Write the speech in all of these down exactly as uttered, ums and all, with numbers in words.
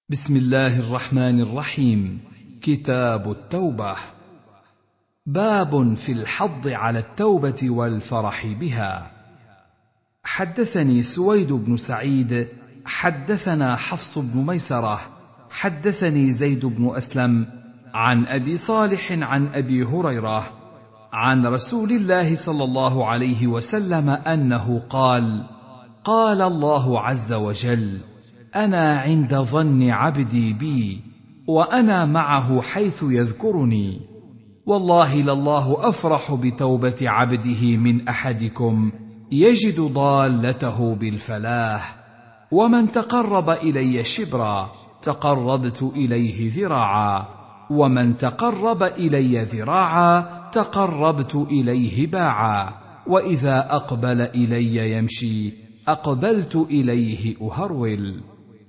بسم الله الرحمن الرحيم. كتاب التوبة. باب في الحض على التوبة والفرح بها. حدثني سويد بن سعيد حدثنا حفص بن ميسرة حدثني زيد بن أسلم عن أبي صالح عن أبي هريرة عن رسول الله صلى الله عليه وسلم أنه قال: قال الله عز وجل: أنا عند ظن عبدي بي وأنا معه حيث يذكرني. والله لله أفرح بتوبة عبده من أحدكم يجد ضالته بالفلاح. ومن تقرب إلي شبرا تقربت إليه ذراعا، ومن تقرب إلي ذراعا تقربت إليه باعا، وإذا أقبل إلي يمشي أقبلت إليه أهرول.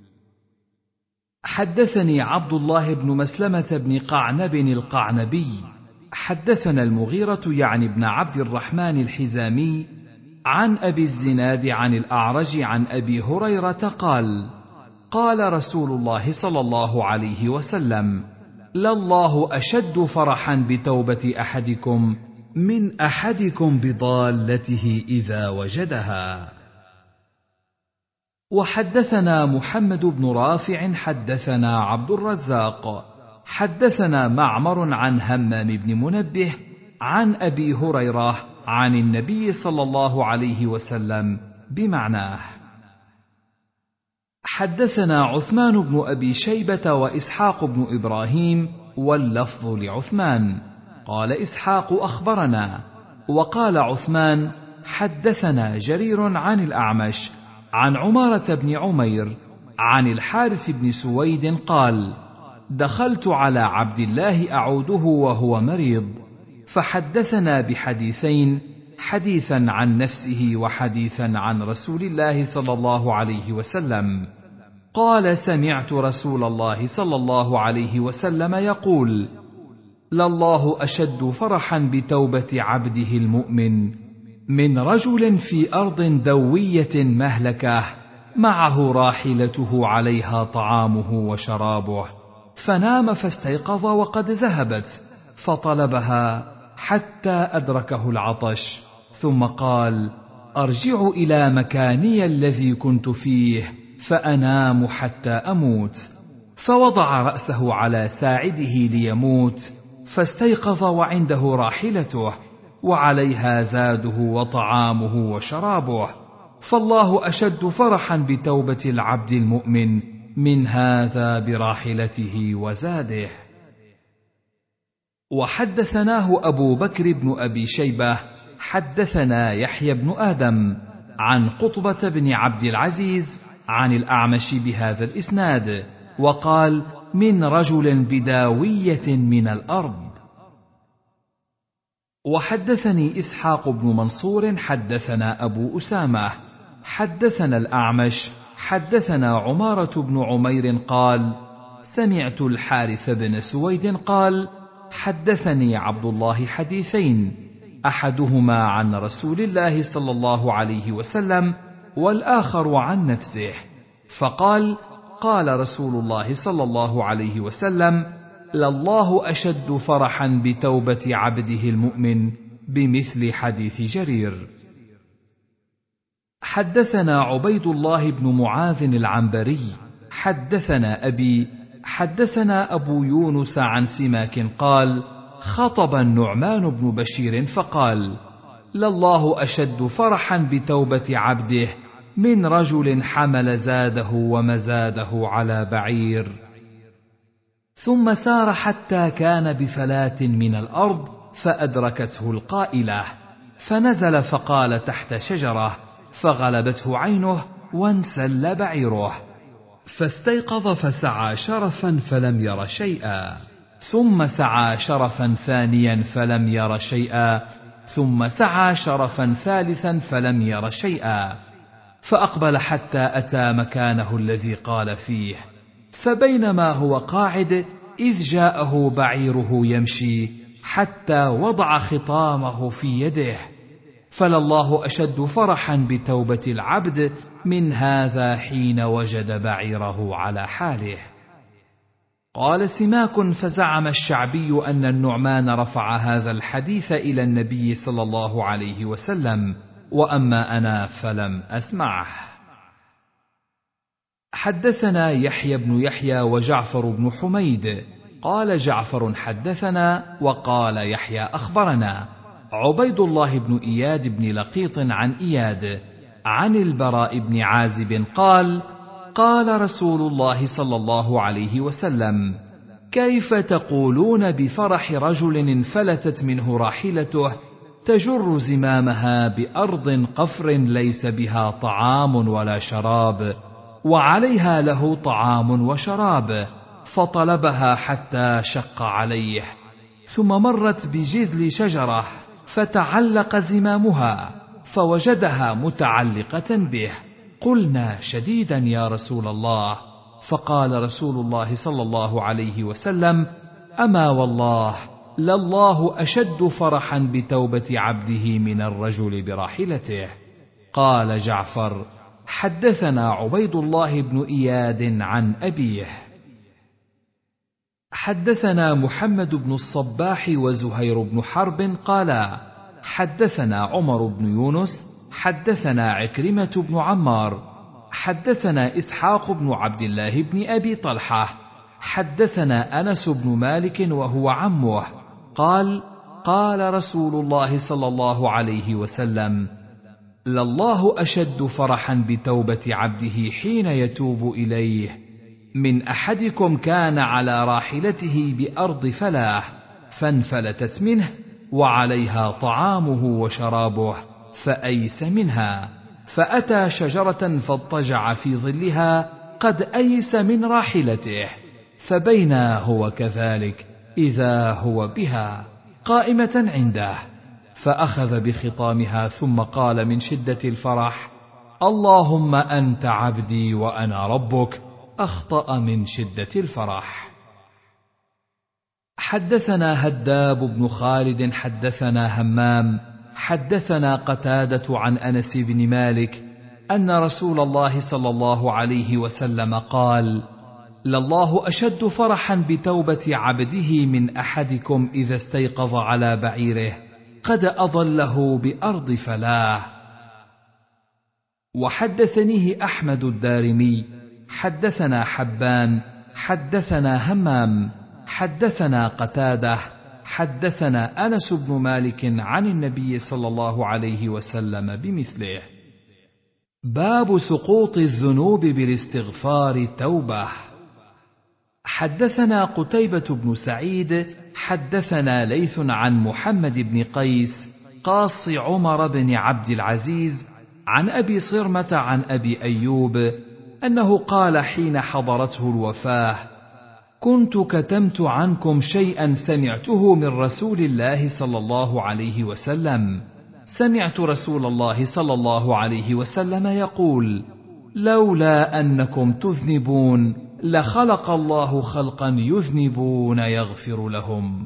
حدثني عبد الله بن مسلمة بن قعنب القعنبي حدثنا المغيرة يعني بن عبد الرحمن الحزامي عن أبي الزناد عن الأعرج عن أبي هريرة قال: قال رسول الله صلى الله عليه وسلم: لله أشد فرحا بتوبة أحدكم من أحدكم بضالته إذا وجدها. وحدثنا محمد بن رافع حدثنا عبد الرزاق حدثنا معمر عن همام بن منبه عن أبي هريرة عن النبي صلى الله عليه وسلم بمعناه. حدثنا عثمان بن أبي شيبة وإسحاق بن إبراهيم واللفظ لعثمان قال إسحاق أخبرنا، وقال عثمان حدثنا جرير عن الأعمش عن عمارة بن عمير عن الحارث بن سويد قال: دخلت على عبد الله أعوده وهو مريض، فحدثنا بحديثين، حديثا عن نفسه وحديثا عن رسول الله صلى الله عليه وسلم. قال: سمعت رسول الله صلى الله عليه وسلم يقول: لله أشد فرحا بتوبة عبده المؤمن من رجل في أرض دوية مهلكة معه راحلته عليها طعامه وشرابه، فنام فاستيقظ وقد ذهبت، فطلبها حتى أدركه العطش، ثم قال: أرجع إلى مكاني الذي كنت فيه فأنام حتى أموت، فوضع رأسه على ساعده ليموت، فاستيقظ وعنده راحلته وعليها زاده وطعامه وشرابه، فالله أشد فرحا بتوبة العبد المؤمن من هذا براحلته وزاده. وحدثناه أبو بكر بن أبي شيبة حدثنا يحيى بن آدم عن قطبة بن عبد العزيز عن الأعمش بهذا الإسناد، وقال: من رجل بداوية من الأرض. وحدثني إسحاق بن منصور حدثنا أبو أسامة حدثنا الأعمش حدثنا عمارة بن عمير قال: سمعت الحارث بن سويد قال: حدثني عبد الله حديثين، أحدهما عن رسول الله صلى الله عليه وسلم والآخر عن نفسه، فقال: قال رسول الله صلى الله عليه وسلم: لله أشد فرحا بتوبة عبده المؤمن بمثل حديث جرير. حدثنا عبيد الله بن معاذ العنبري حدثنا أبي حدثنا أبو يونس عن سماك قال: خطب النعمان بن بشير فقال: لله أشد فرحا بتوبة عبده من رجل حمل زاده ومزاده على بعير، ثم سار حتى كان بفلاة من الأرض فأدركته القائلة، فنزل فقال تحت شجرة، فغلبته عينه وانسل بعيره، فاستيقظ فسعى شرفا فلم ير شيئا، ثم سعى شرفا ثانيا فلم ير شيئا، ثم سعى شرفا ثالثا فلم ير شيئا، فأقبل حتى أتى مكانه الذي قال فيه، فبينما هو قاعد إذ جاءه بعيره يمشي حتى وضع خطامه في يده، فلله أشد فرحا بتوبة العبد من هذا حين وجد بعيره على حاله. قال سماك: فزعم الشعبي أن النعمان رفع هذا الحديث إلى النبي صلى الله عليه وسلم، وأما أنا فلم أسمعه. حدثنا يحيى بن يحيى وجعفر بن حميد قال جعفر حدثنا وقال يحيى أخبرنا عبيد الله بن إياد بن لقيط عن إياد عن البراء بن عازب قال: قال رسول الله صلى الله عليه وسلم: كيف تقولون بفرح رجل انفلتت منه راحلته تجر زمامها بأرض قفر ليس بها طعام ولا شراب، وعليها له طعام وشراب، فطلبها حتى شق عليه، ثم مرت بجذل شجرة فتعلق زمامها فوجدها متعلقة به. قلنا: شديدا يا رسول الله. فقال رسول الله صلى الله عليه وسلم: أما والله لله أشد فرحا بتوبة عبده من الرجل براحلته. قال جعفر: حدثنا عبيد الله بن إياد عن أبيه. حدثنا محمد بن الصباح وزهير بن حرب قالا: حدثنا عمر بن يونس حدثنا عكرمة بن عمار حدثنا إسحاق بن عبد الله بن أبي طلحة حدثنا أنس بن مالك وهو عمه قال: قال رسول الله صلى الله عليه وسلم: لله أشد فرحا بتوبة عبده حين يتوب إليه من أحدكم كان على راحلته بأرض فلاة فانفلتت منه وعليها طعامه وشرابه فأيس منها، فأتى شجرة فاضطجع في ظلها قد أيس من راحلته، فبينا هو كذلك إذا هو بها قائمة عنده، فأخذ بخطامها ثم قال من شدة الفرح: اللهم أنت عبدي وأنا ربك. أخطأ من شدة الفرح. حدثنا هداب بن خالد حدثنا همام حدثنا قتادة عن أنس بن مالك أن رسول الله صلى الله عليه وسلم قال: لله أشد فرحا بتوبة عبده من أحدكم إذا استيقظ على بعيره قد أضله بأرض فلاه. وحدثنيه أحمد الدارمي حدثنا حبان حدثنا همام حدثنا قتادة حدثنا أنس بن مالك عن النبي صلى الله عليه وسلم بمثله. باب سقوط الذنوب بالاستغفار توبة. حدثنا قتيبة بن سعيد حدثنا ليث عن محمد بن قيس قاص عمر بن عبد العزيز عن أبي صرمة عن أبي أيوب أنه قال حين حضرته الوفاة: كنت كتمت عنكم شيئا سمعته من رسول الله صلى الله عليه وسلم. سمعت رسول الله صلى الله عليه وسلم يقول: لولا أنكم تذنبون لخلق الله خلقا يذنبون يغفر لهم.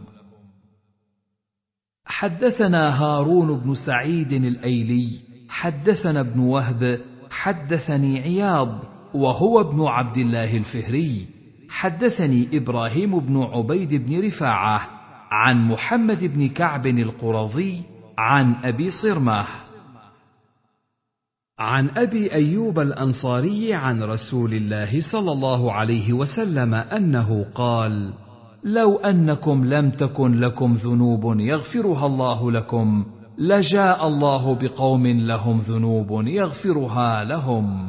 حدثنا هارون بن سعيد الأيلي حدثنا ابن وهب حدثني عياض وهو ابن عبد الله الفهري حدثني إبراهيم بن عبيد بن رفاعة عن محمد بن كعب القرظي عن أبي صرمة عن أبي أيوب الأنصاري عن رسول الله صلى الله عليه وسلم أنه قال: لو أنكم لم تكن لكم ذنوب يغفرها الله لكم لجاء الله بقوم لهم ذنوب يغفرها لهم.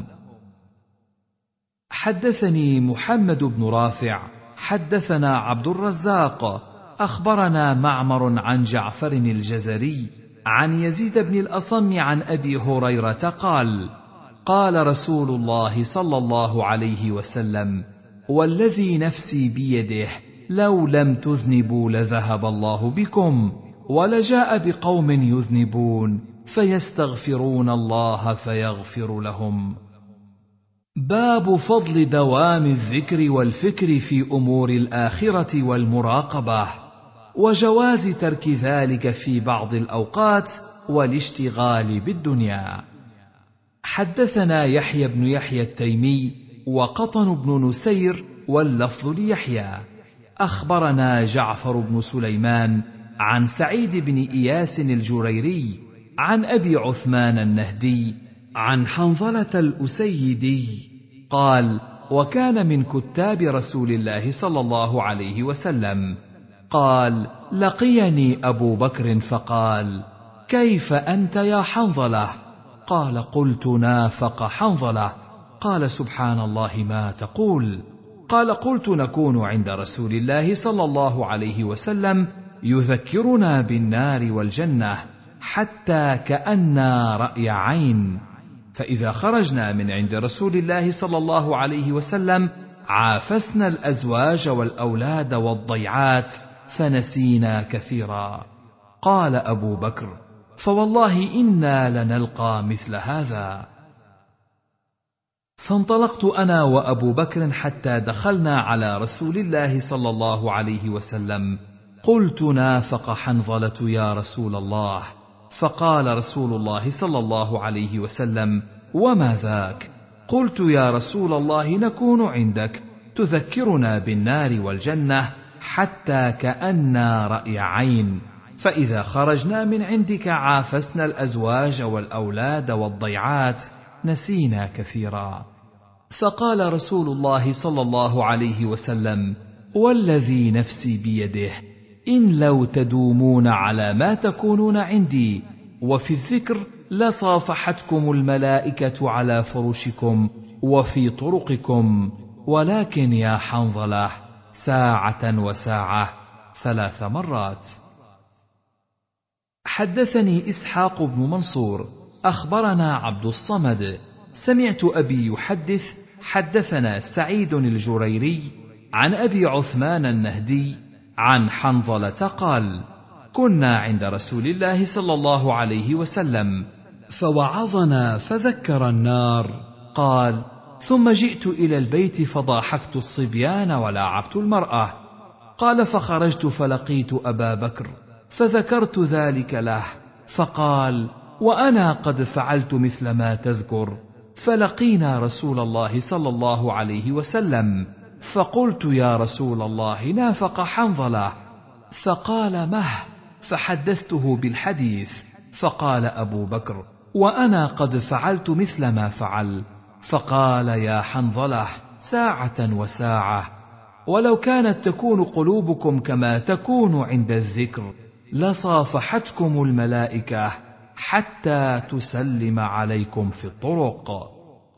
حدثني محمد بن رافع حدثنا عبد الرزاق أخبرنا معمر عن جعفر الجزري عن يزيد بن الأصم عن أبي هريرة قال: قال رسول الله صلى الله عليه وسلم: والذي نفسي بيده لو لم تذنبوا لذهب الله بكم ولجاء بقوم يذنبون فيستغفرون الله فيغفر لهم. باب فضل دوام الذكر والفكر في أمور الآخرة والمراقبة، وجواز ترك ذلك في بعض الأوقات والاشتغال بالدنيا. حدثنا يحيى بن يحيى التيمي وقطن بن نسير واللفظ ليحيى. أخبرنا جعفر بن سليمان عن سعيد بن إياس الجريري عن أبي عثمان النهدي عن حنظلة الأسيدي قال: وكان من كتاب رسول الله صلى الله عليه وسلم. قال: لقيني أبو بكر فقال: كيف أنت يا حنظلة؟ قال: قلت: نافق حنظلة. قال: سبحان الله ما تقول؟ قال: قلت: نكون عند رسول الله صلى الله عليه وسلم يذكرنا بالنار والجنة حتى كأننا رأي عين، فإذا خرجنا من عند رسول الله صلى الله عليه وسلم عافسنا الأزواج والأولاد والضيعات فنسينا كثيرا. قال أبو بكر: فوالله إنا لنلقى مثل هذا. فانطلقت أنا وأبو بكر حتى دخلنا على رسول الله صلى الله عليه وسلم. قلت: نافق حنظلة يا رسول الله. فقال رسول الله صلى الله عليه وسلم: وما ذاك؟ قلت: يا رسول الله، نكون عندك تذكرنا بالنار والجنة حتى كأننا رأي عين، فإذا خرجنا من عندك عافسنا الأزواج والأولاد والضيعات نسينا كثيرا. فقال رسول الله صلى الله عليه وسلم: والذي نفسي بيده، إن لو تدومون على ما تكونون عندي وفي الذكر لصافحتكم الملائكة على فرشكم وفي طرقكم، ولكن يا حنظلة ساعة وساعة ثلاث مرات. حدثني إسحاق بن منصور أخبرنا عبد الصمد سمعت أبي يحدث حدثنا سعيد الجريري عن أبي عثمان النهدي عن حنظلة قال: كنا عند رسول الله صلى الله عليه وسلم فوعظنا فذكر النار. قال: ثم جئت إلى البيت فضاحكت الصبيان ولعبت المرأة. قال: فخرجت فلقيت أبا بكر فذكرت ذلك له، فقال: وأنا قد فعلت مثل ما تذكر. فلقينا رسول الله صلى الله عليه وسلم فقلت: يا رسول الله، نافق حنظلة. فقال: مه. فحدثته بالحديث، فقال أبو بكر: وأنا قد فعلت مثل ما فعل. فقال: يا حنظلة ساعة وساعة، ولو كانت تكون قلوبكم كما تكون عند الذكر لصافحتكم الملائكة حتى تسلم عليكم في الطرق.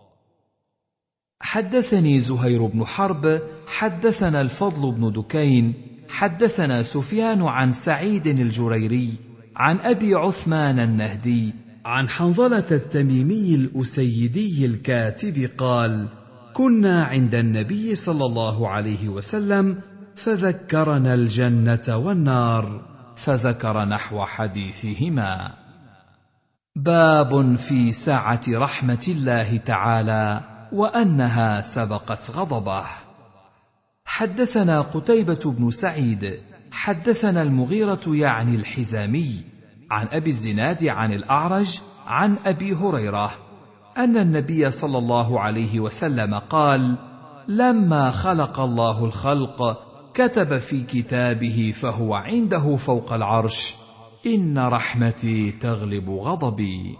حدثني زهير بن حرب حدثنا الفضل بن دكين حدثنا سفيان عن سعيد الجريري عن أبي عثمان النهدي عن حنظلة التميمي الأسيدي الكاتب قال: كنا عند النبي صلى الله عليه وسلم فذكرنا الجنة والنار، فذكر نحو حديثهما. باب في سعة رحمة الله تعالى وأنها سبقت غضبه. حدثنا قتيبة بن سعيد حدثنا المغيرة يعني الحزامي عن أبي الزناد عن الأعرج عن أبي هريرة أن النبي صلى الله عليه وسلم قال: لما خلق الله الخلق كتب في كتابه فهو عنده فوق العرش: إن رحمتي تغلب غضبي.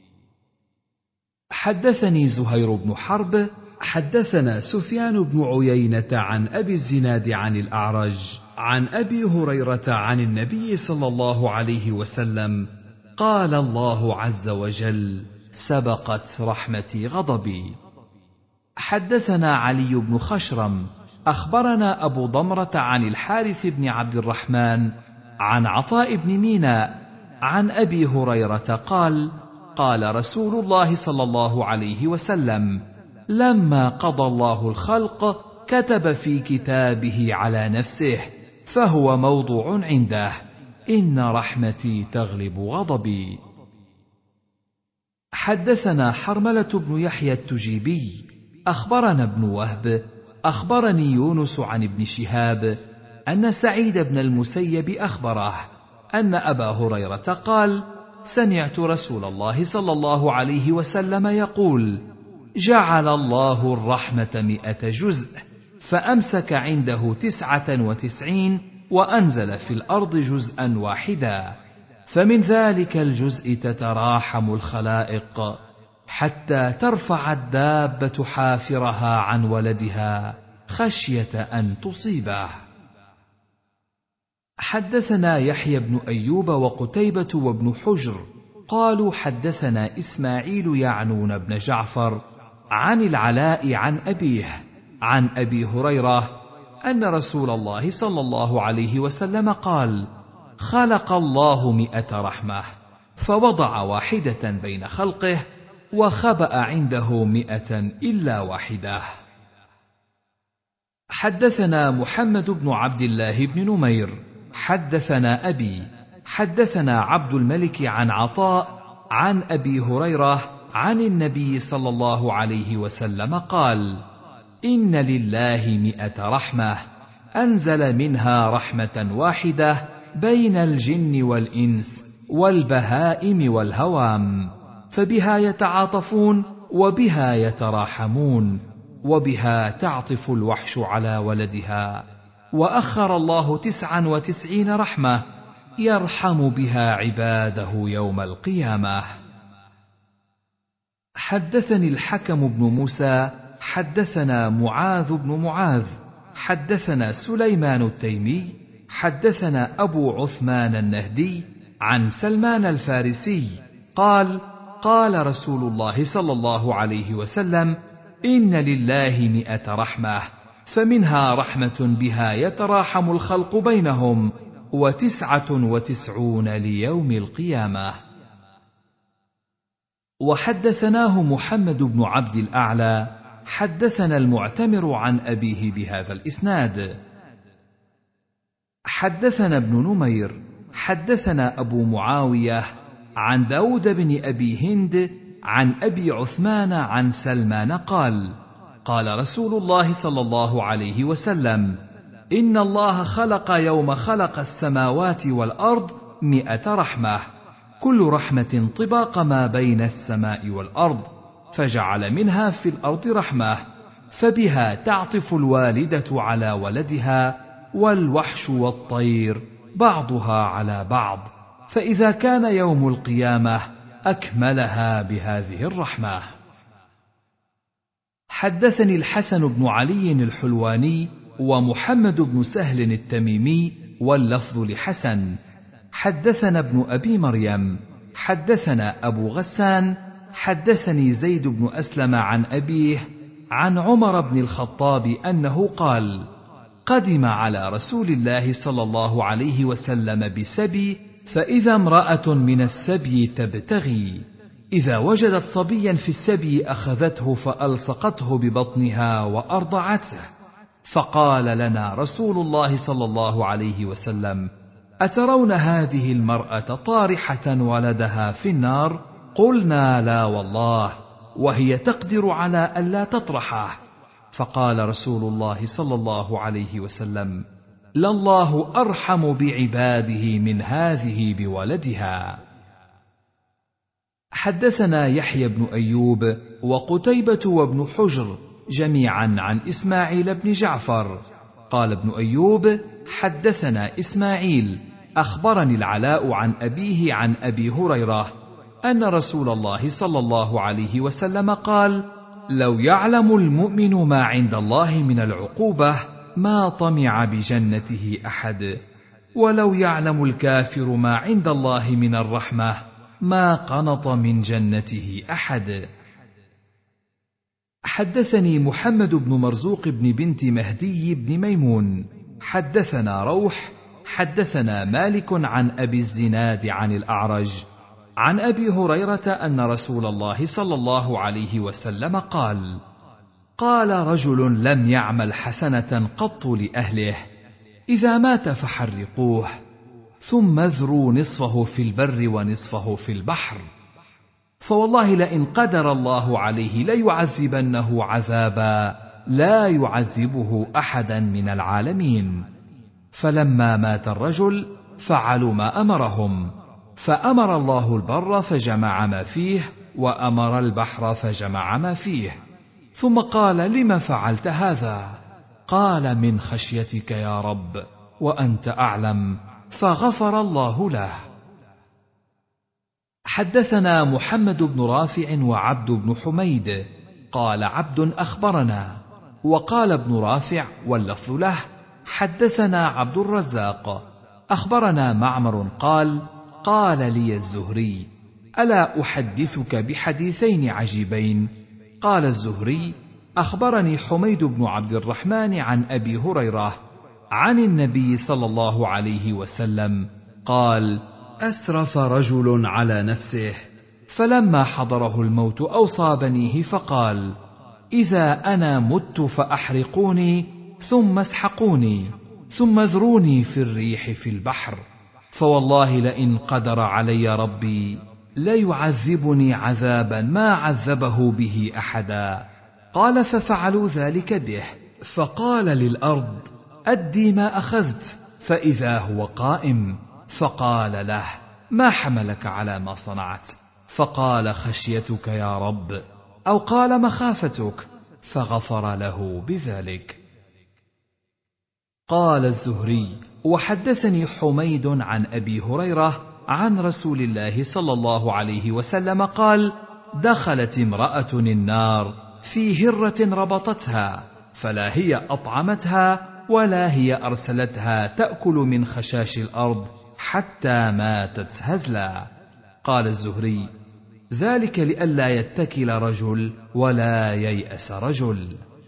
حدثني زهير بن حرب حدثنا سفيان بن عيينة عن أبي الزناد عن الأعرج عن أبي هريرة عن النبي صلى الله عليه وسلم قال: الله عز وجل: سبقت رحمتي غضبي. حدثنا علي بن خشرم أخبرنا أبو ضمرة عن الحارث بن عبد الرحمن عن عطاء بن ميناء عن أبي هريرة قال: قال رسول الله صلى الله عليه وسلم: لما قضى الله الخلق كتب في كتابه على نفسه فهو موضوع عنده: إن رحمتي تغلب غضبي. حدثنا حرملة بن يحيى التجيبي أخبرنا ابن وهب أخبرني يونس عن ابن شهاب أن سعيد بن المسيب أخبره أن أبا هريرة قال: سمعت رسول الله صلى الله عليه وسلم يقول: جعل الله الرحمة مئة جزء، فأمسك عنده تسعة وتسعين وأنزل في الأرض جزءا واحدا، فمن ذلك الجزء تتراحم الخلائق حتى ترفع الدابة حافرها عن ولدها خشية أن تصيبه. حدثنا يحيى بن أيوب وقتيبة وابن حجر قالوا حدثنا إسماعيل يعنون بن جعفر عن العلاء عن أبيه عن أبي هريرة أن رسول الله صلى الله عليه وسلم قال: خلق الله مئة رحمة، فوضع واحدة بين خلقه، وخبأ عنده مئة إلا واحدة. حدثنا محمد بن عبد الله بن نمير حدثنا أبي حدثنا عبد الملك عن عطاء عن أبي هريرة عن النبي صلى الله عليه وسلم قال: إن لله مئة رحمة، أنزل منها رحمة واحدة بين الجن والإنس والبهائم والهوام، فبها يتعاطفون وبها يتراحمون، وبها تعطف الوحش على ولدها، وأخر الله تسعا وتسعين رحمة يرحم بها عباده يوم القيامة. حدثني الحكم بن موسى حدثنا معاذ بن معاذ حدثنا سليمان التيمي حدثنا أبو عثمان النهدي عن سلمان الفارسي قال: قال رسول الله صلى الله عليه وسلم: إن لله مئة رحمة، فمنها رحمة بها يتراحم الخلق بينهم، وتسعة وتسعون ليوم القيامة. وحدثناه محمد بن عبد الأعلى حدثنا المعتمر عن أبيه بهذا الإسناد. حدثنا ابن نمير حدثنا أبو معاوية عن داود بن أبي هند عن أبي عثمان عن سلمان قال: قال رسول الله صلى الله عليه وسلم: إن الله خلق يوم خلق السماوات والأرض مئة رحمة، كل رحمة طباق ما بين السماء والأرض، فجعل منها في الأرض رحمة، فبها تعطف الوالدة على ولدها، والوحش والطير بعضها على بعض، فإذا كان يوم القيامة أكملها بهذه الرحمة. حدثني الحسن بن علي الحلواني ومحمد بن سهل التميمي واللفظ لحسن. حدثنا ابن أبي مريم حدثنا أبو غسان حدثني زيد بن أسلم عن أبيه عن عمر بن الخطاب أنه قال: قدم على رسول الله صلى الله عليه وسلم بسبي، فإذا امرأة من السبي تبتغي، إذا وجدت صبيا في السبي أخذته فألصقته ببطنها وأرضعته، فقال لنا رسول الله صلى الله عليه وسلم: أترون هذه المرأة طارحة ولدها في النار؟ قلنا: لا والله، وهي تقدر على ألا تطرحه. فقال رسول الله صلى الله عليه وسلم: لله أرحم بعباده من هذه بولدها. حدثنا يحيى بن أيوب وقتيبة وابن حجر جميعا عن إسماعيل بن جعفر قال ابن أيوب: حدثنا إسماعيل أخبرني العلاء عن أبيه عن أبي هريرة أن رسول الله صلى الله عليه وسلم قال: لو يعلم المؤمن ما عند الله من العقوبة ما طمع بجنته أحد، ولو يعلم الكافر ما عند الله من الرحمة ما قنط من جنته أحد. حدثني محمد بن مرزوق بن بنت مهدي بن ميمون حدثنا روح حدثنا مالك عن أبي الزناد عن الأعرج عن أبي هريرة أن رسول الله صلى الله عليه وسلم قال: قال رجل لم يعمل حسنة قط لأهله: إذا مات فحرقوه، ثم اذروا نصفه في البر ونصفه في البحر، فوالله لئن قدر الله عليه ليعذبنه عذابا لا يعذبه أحدا من العالمين. فلما مات الرجل فعلوا ما أمرهم، فأمر الله البر فجمع ما فيه، وأمر البحر فجمع ما فيه، ثم قال: لم فعلت هذا؟ قال: من خشيتك يا رب، وأنت أعلم، فغفر الله له. حدثنا محمد بن رافع وعبد بن حميد قال عبد أخبرنا، وقال ابن رافع واللفظ له: حدثنا عبد الرزاق أخبرنا معمر قال: قال لي الزهري: ألا أحدثك بحديثين عجيبين؟ قال الزهري: أخبرني حميد بن عبد الرحمن عن أبي هريرة عن النبي صلى الله عليه وسلم قال: أسرف رجل على نفسه، فلما حضره الموت أوصى بنيه فقال: إذا أنا مت فأحرقوني ثم اسحقوني ثم اذروني في الريح في البحر، فوالله لئن قدر علي ربي ليعذبني عذابا ما عذبه به أحدا. قال: ففعلوا ذلك به، فقال للأرض: أدي ما أخذت، فإذا هو قائم، فقال له: ما حملك على ما صنعت؟ فقال: خشيتك يا رب، أو قال: مخافتك، فغفر له بذلك. قال الزهري: وحدثني حميد عن أبي هريرة عن رسول الله صلى الله عليه وسلم قال: دخلت امرأة النار في هرة ربطتها، فلا هي أطعمتها ولا هي أرسلتها تأكل من خشاش الأرض حتى ماتت هزلا. قال الزهري: ذلك لئلا يتكل رجل ولا ييأس رجل.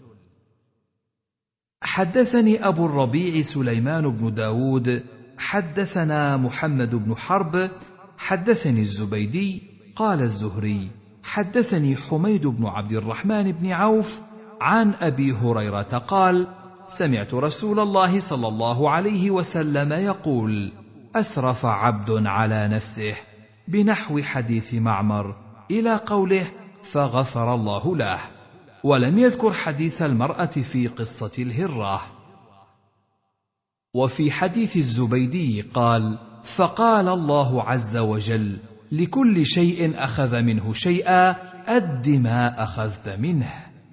حدثني أبو الربيع سليمان بن داود حدثنا محمد بن حرب حدثني الزبيدي قال الزهري: حدثني حميد بن عبد الرحمن بن عوف عن أبي هريرة قال: سمعت رسول الله صلى الله عليه وسلم يقول: أسرف عبد على نفسه، بنحو حديث معمر إلى قوله: فغفر الله له، ولم يذكر حديث المرأة في قصة الهرة. وفي حديث الزبيدي قال: فقال الله عز وجل: لكل شيء أخذ منه شيئا أد ما أخذت منه.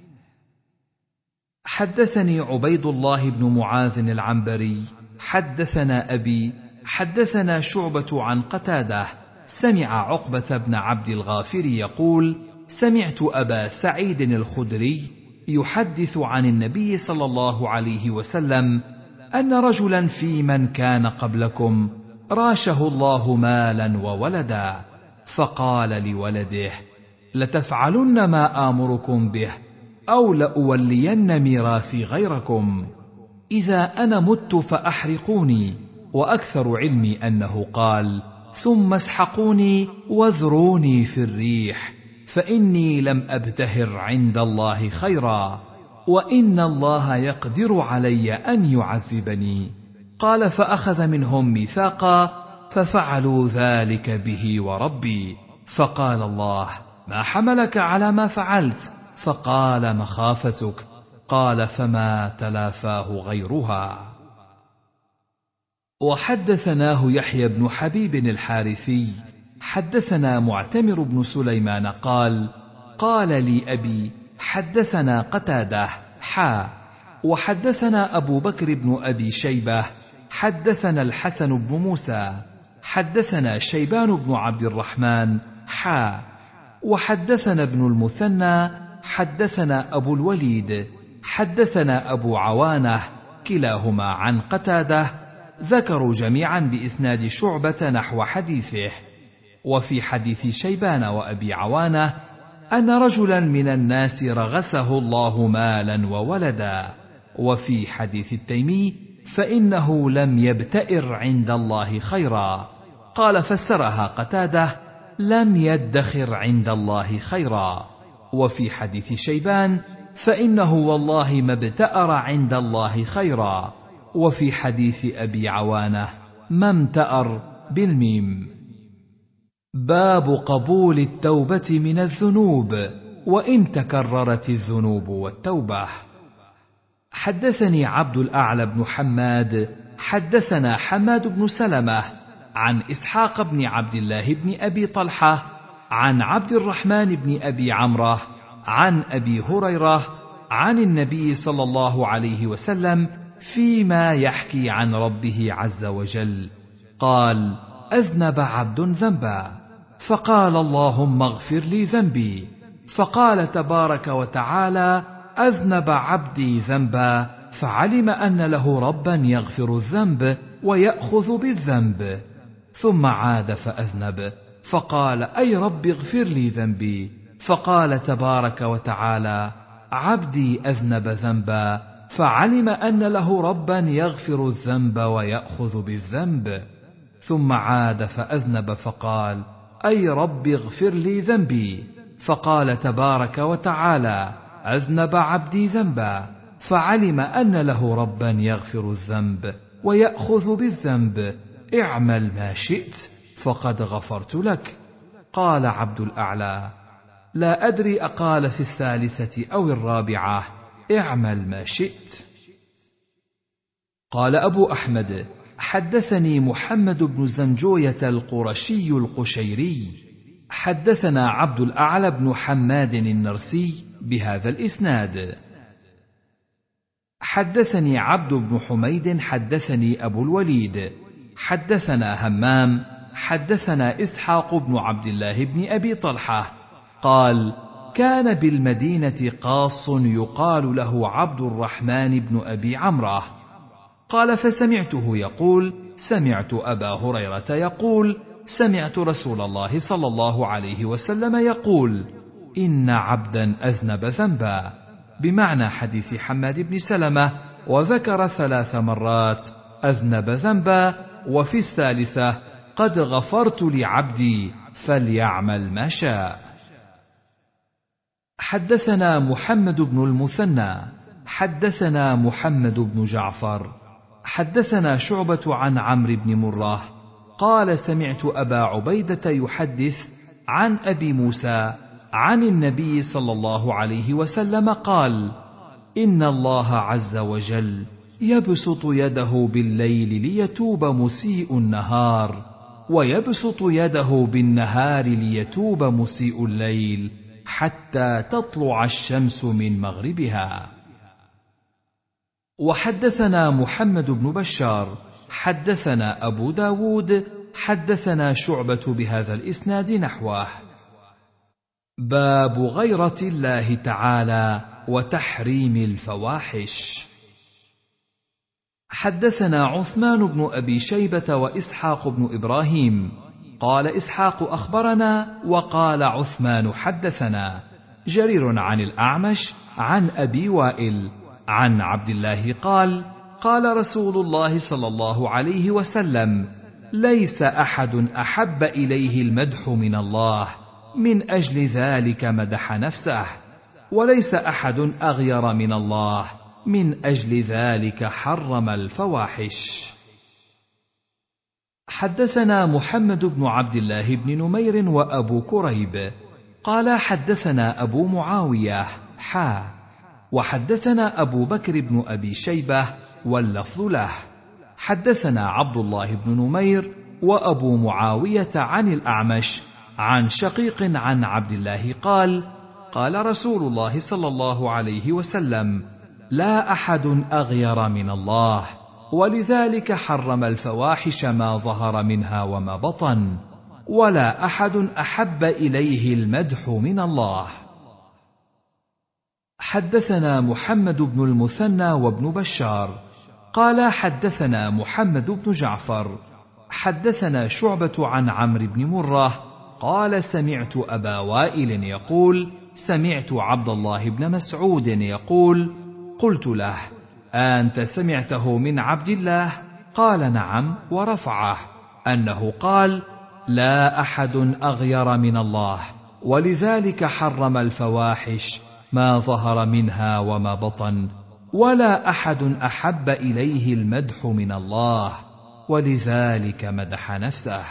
حدثني عبيد الله بن معاذ العنبري حدثنا أبي حدثنا شعبة عن قتادة سمع عقبة بن عبد الغافر يقول: سمعت أبا سعيد الخدري يحدث عن النبي صلى الله عليه وسلم أن رجلا في من كان قبلكم راشه الله مالا وولدا، فقال لولده: لتفعلن ما آمركم به أو لأولين ميراثي غيركم، إذا أنا مت فأحرقوني. وأكثر علمي أنه قال: ثم اسحقوني واذروني في الريح، فإني لم أبتهر عند الله خيرا، وإن الله يقدر علي أن يعذبني. قال: فأخذ منهم ميثاقا ففعلوا ذلك به وربي، فقال الله: ما حملك على ما فعلت؟ فقال: مخافتك. قال: فما تلافاه غيرها. وحدثناه يحيى بن حبيب الحارثي حدثنا معتمر بن سليمان قال: قال لي أبي: حدثنا قتادة حا وحدثنا أبو بكر بن أبي شيبة حدثنا الحسن بن موسى حدثنا شيبان بن عبد الرحمن حا وحدثنا ابن المثنى حدثنا أبو الوليد حدثنا أبو عوانة كلاهما عن قتادة، ذكروا جميعا بإسناد شعبة نحو حديثه. وفي حديث شيبان وأبي عوانة أن رجلا من الناس رغسه الله مالا وولدا. وفي حديث التيمي: فإنه لم يبتئر عند الله خيرا. قال: فسرها قتادة: لم يدخر عند الله خيرا. وفي حديث شيبان: فإنه والله ما ابتأر عند الله خيرا. وفي حديث أبي عوانة: ما امتأر بالميم. باب قبول التوبة من الذنوب وإن تكررت الذنوب والتوبة. حدثني عبد الأعلى بن حماد حدثنا حماد بن سلمة عن إسحاق بن عبد الله بن أبي طلحة عن عبد الرحمن بن أبي عمرة عن أبي هريرة عن النبي صلى الله عليه وسلم فيما يحكي عن ربه عز وجل قال: أذنب عبد ذنبا فقال: اللهم اغفر لي ذنبي، فقال تبارك وتعالى: أذنب عبدي ذنبا، فعلم أن له ربا يغفر الذنب ويأخذ بالذنب، ثم عاد فأذنب فقال: أي رب اغفر لي ذنبي، فقال تبارك وتعالى: عبدي أذنب ذنبا، فعلم أن له ربا يغفر الذنب ويأخذ بالذنب، ثم عاد فأذنب فقال: أي رب اغفر لي ذنبي، فقال تبارك وتعالى: أذنب عبدي ذنبا، فعلم أن له ربا يغفر الذنب ويأخذ بالذنب، اعمل ما شئت فقد غفرت لك. قال عبد الأعلى: لا أدري أقال في الثالثة أو الرابعة: اعمل ما شئت. قال أبو أحمد: حدثني محمد بن زنجوية القرشي القشيري حدثنا عبد الأعلى بن حماد النرسي بهذا الإسناد. حدثني عبد بن حميد حدثني أبو الوليد حدثنا همام حدثنا إسحاق بن عبد الله بن أبي طلحة قال: كان بالمدينة قاص يقال له عبد الرحمن بن أبي عمرة. قال: فسمعته يقول: سمعت أبا هريرة يقول: سمعت رسول الله صلى الله عليه وسلم يقول: إن عبدا أذنب ذنبا، بمعنى حديث حماد بن سلمة، وذكر ثلاث مرات أذنب ذنبا، وفي الثالثة: قد غفرت لعبدي فليعمل ما شاء. حدثنا محمد بن المثنى حدثنا محمد بن جعفر حدثنا شعبة عن عمرو بن مرة قال: سمعت أبا عبيدة يحدث عن أبي موسى عن النبي صلى الله عليه وسلم قال: إن الله عز وجل يبسط يده بالليل ليتوب مسيء النهار، ويبسط يده بالنهار ليتوب مسيء الليل، حتى تطلع الشمس من مغربها. وحدثنا محمد بن بشار حدثنا أبو داود حدثنا شعبة بهذا الإسناد نحوه. باب غيرة الله تعالى وتحريم الفواحش. حدثنا عثمان بن أبي شيبة وإسحاق بن إبراهيم قال إسحاق أخبرنا وقال عثمان حدثنا جرير عن الأعمش عن أبي وائل عن عبد الله قال: قال رسول الله صلى الله عليه وسلم: ليس أحد أحب إليه المدح من الله، من أجل ذلك مدح نفسه، وليس أحد أغير من الله، من أجل ذلك حرم الفواحش. حدثنا محمد بن عبد الله بن نمير وأبو كريب قال: حدثنا أبو معاوية حا وحدثنا أبو بكر بن أبي شيبة واللفظ له. حدثنا عبد الله بن نمير وأبو معاوية عن الأعمش عن شقيق عن عبد الله قال: قال رسول الله صلى الله عليه وسلم: لا أحد أغير من الله، ولذلك حرم الفواحش ما ظهر منها وما بطن، ولا أحد أحب إليه المدح من الله. حدثنا محمد بن المثنى وابن بشار قال: حدثنا محمد بن جعفر حدثنا شعبة عن عمرو بن مرة قال: سمعت أبا وائل يقول: سمعت عبد الله بن مسعود يقول: قلت له: أنت سمعته من عبد الله؟ قال: نعم، ورفعه أنه قال: لا أحد أغير من الله، ولذلك حرم الفواحش ما ظهر منها وما بطن، ولا أحد أحب إليه المدح من الله، ولذلك مدح نفسه.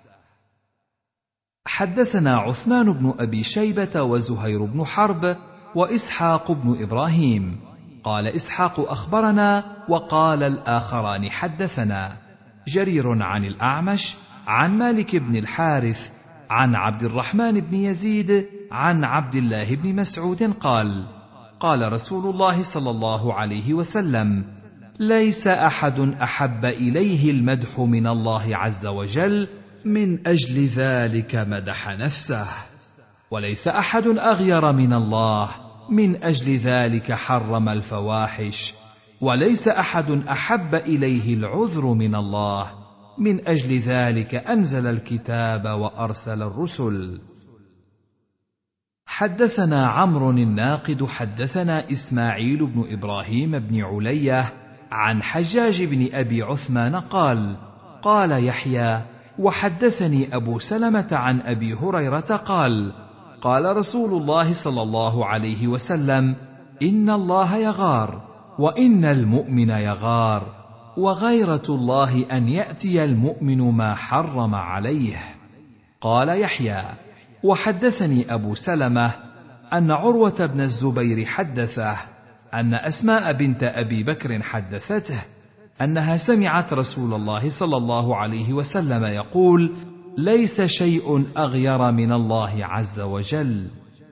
حدثنا عثمان بن أبي شيبة وزهير بن حرب وإسحاق بن إبراهيم قال إسحاق أخبرنا وقال الآخران حدثنا جرير عن الأعمش عن مالك بن الحارث عن عبد الرحمن بن يزيد عن عبد الله بن مسعود قال: قال رسول الله صلى الله عليه وسلم: ليس أحد أحب إليه المدح من الله عز وجل من أجل ذلك مدح نفسه، وليس أحد أغير من الله من أجل ذلك حرم الفواحش، وليس أحد أحب إليه العذر من الله من أجل ذلك أنزل الكتاب وأرسل الرسل. حدثنا عمرو الناقد حدثنا إسماعيل بن إبراهيم بن علية عن حجاج بن أبي عثمان قال: قال يحيى: وحدثني أبو سلمة عن أبي هريرة قال: قال رسول الله صلى الله عليه وسلم: إن الله يغار، وإن المؤمن يغار، وغيرة الله أن يأتي المؤمن ما حرم عليه. قال يحيى: وحدثني أبو سلمة أن عروة بن الزبير حدثه أن أسماء بنت أبي بكر حدثته أنها سمعت رسول الله صلى الله عليه وسلم يقول: ليس شيء أغير من الله عز وجل.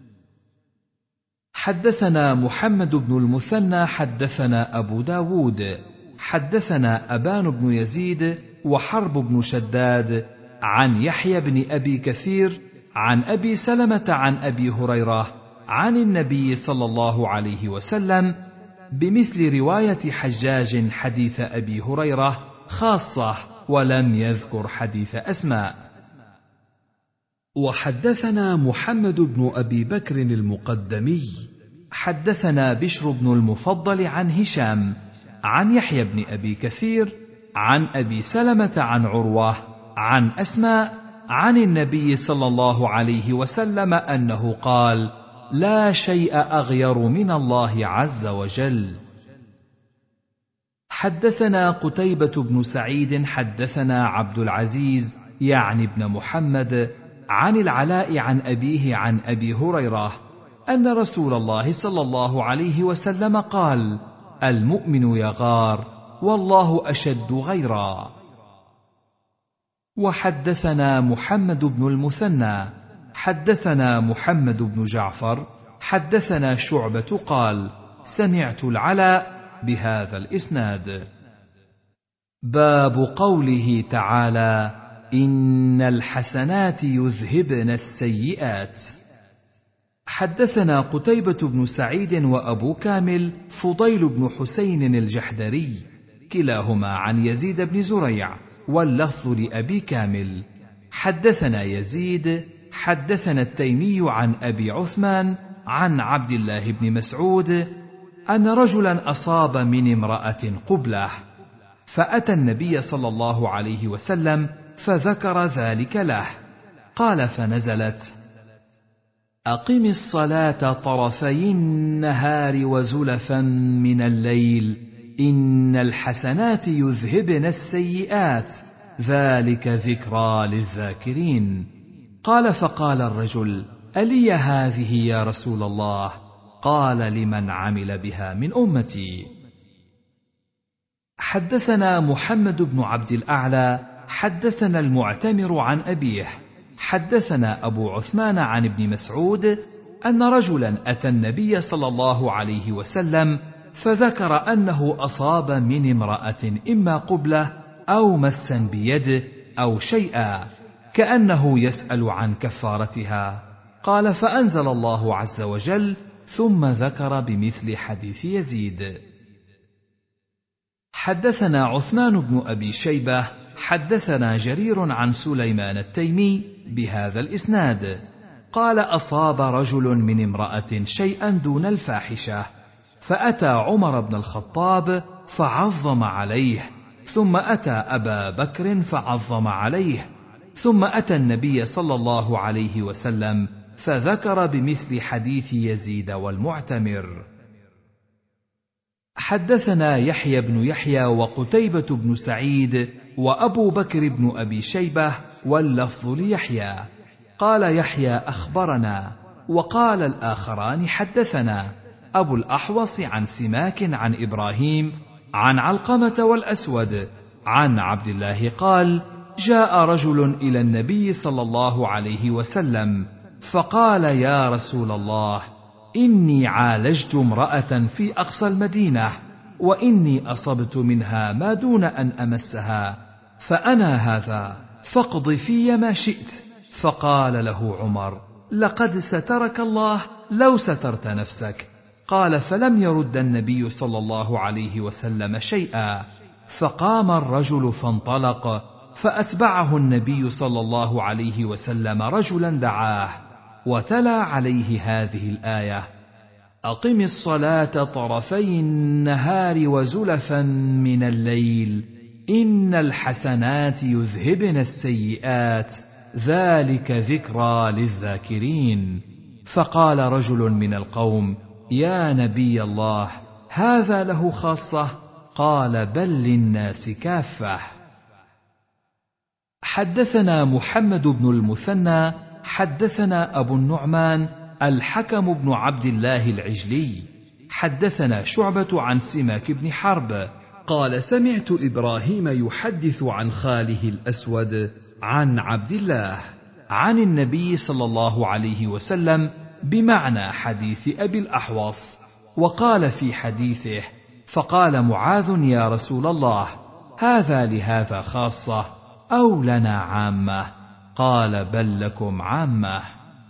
حدثنا محمد بن المثنى حدثنا أبو داود حدثنا أبان بن يزيد وحرب بن شداد عن يحيى بن أبي كثير عن أبي سلمة عن أبي هريرة عن النبي صلى الله عليه وسلم بمثل رواية حجاج حديث أبي هريرة خاصة، ولم يذكر حديث أسماء. وحدثنا محمد بن أبي بكر المقدمي حدثنا بشر بن المفضل عن هشام عن يحيى بن أبي كثير عن أبي سلمة عن عروة عن أسماء عن النبي صلى الله عليه وسلم أنه قال: لا شيء أغير من الله عز وجل. حدثنا قتيبة بن سعيد حدثنا عبد العزيز يعني ابن محمد عن العلاء عن أبيه عن أبي هريرة أن رسول الله صلى الله عليه وسلم قال: المؤمن يغار، والله أشد غيرا. وحدثنا محمد بن المثنى حدثنا محمد بن جعفر حدثنا شعبة قال: سمعت العلاء بهذا الإسناد. باب قوله تعالى: إن الحسنات يذهبن السيئات. حدثنا قتيبة بن سعيد وأبو كامل فضيل بن حسين الجحدري كلاهما عن يزيد بن زريع، واللفظ لأبي كامل. حدثنا يزيد حدثنا التيمي عن أبي عثمان عن عبد الله بن مسعود أن رجلا أصاب من امرأة قبلة، فأتى النبي صلى الله عليه وسلم فذكر ذلك له، قال: فنزلت: أقم الصلاة طرفي النهار وزلفا من الليل إن الحسنات يذهبن السيئات ذلك ذكرى للذاكرين. قال: فقال الرجل: ألي هذه يا رسول الله؟ قال: لمن عمل بها من أمتي. حدثنا محمد بن عبد الأعلى حدثنا المعتمر عن أبيه حدثنا أبو عثمان عن ابن مسعود أن رجلا أتى النبي صلى الله عليه وسلم فذكر أنه أصاب من امرأة إما قبلة أو مسا بيده أو شيئا، كأنه يسأل عن كفارتها. قال: فأنزل الله عز وجل: ثم ذكر بمثل حديث يزيد. حدثنا عثمان بن أبي شيبة حدثنا جرير عن سليمان التيمي بهذا الإسناد قال: أصاب رجل من امرأة شيئا دون الفاحشة، فأتى عمر بن الخطاب فعظم عليه، ثم أتى أبا بكر فعظم عليه، ثم أتى النبي صلى الله عليه وسلم فذكر بمثل حديث يزيد والمعتمر. حدثنا يحيى بن يحيى وقتيبة بن سعيد وأبو بكر بن أبي شيبة، واللفظ ليحيى. قال يحيى: أخبرنا. وقال الآخران: حدثنا أبو الأحوص عن سماك عن إبراهيم عن علقمة والأسود عن عبد الله قال: جاء رجل إلى النبي صلى الله عليه وسلم فقال: يا رسول الله، إني عالجت امرأة في أقصى المدينة، وإني أصبت منها ما دون أن أمسها، فأنا هذا، فاقض في ما شئت. فقال له عمر: لقد سترك الله لو سترت نفسك. قال: فلم يرد النبي صلى الله عليه وسلم شيئا، فقام الرجل فانطلق، فأتبعه النبي صلى الله عليه وسلم رجلا دعاه، وتلا عليه هذه الآية: أقم الصلاة طرفي النهار وزلفا من الليل إن الحسنات يذهبن السيئات ذلك ذكرى للذاكرين. فقال رجل من القوم: يا نبي الله، هذا له خاصة؟ قال: بل للناس كافة. حدثنا محمد بن المثنى حدثنا أبو النعمان الحكم بن عبد الله العجلي حدثنا شعبة عن سماك بن حرب قال: سمعت إبراهيم يحدث عن خاله الأسود عن عبد الله عن النبي صلى الله عليه وسلم بمعنى حديث أبي الأحوص. وقال في حديثه: فقال معاذ: يا رسول الله، هذا لهذا خاصة أو لنا عامة؟ قال: بل لكم عامة.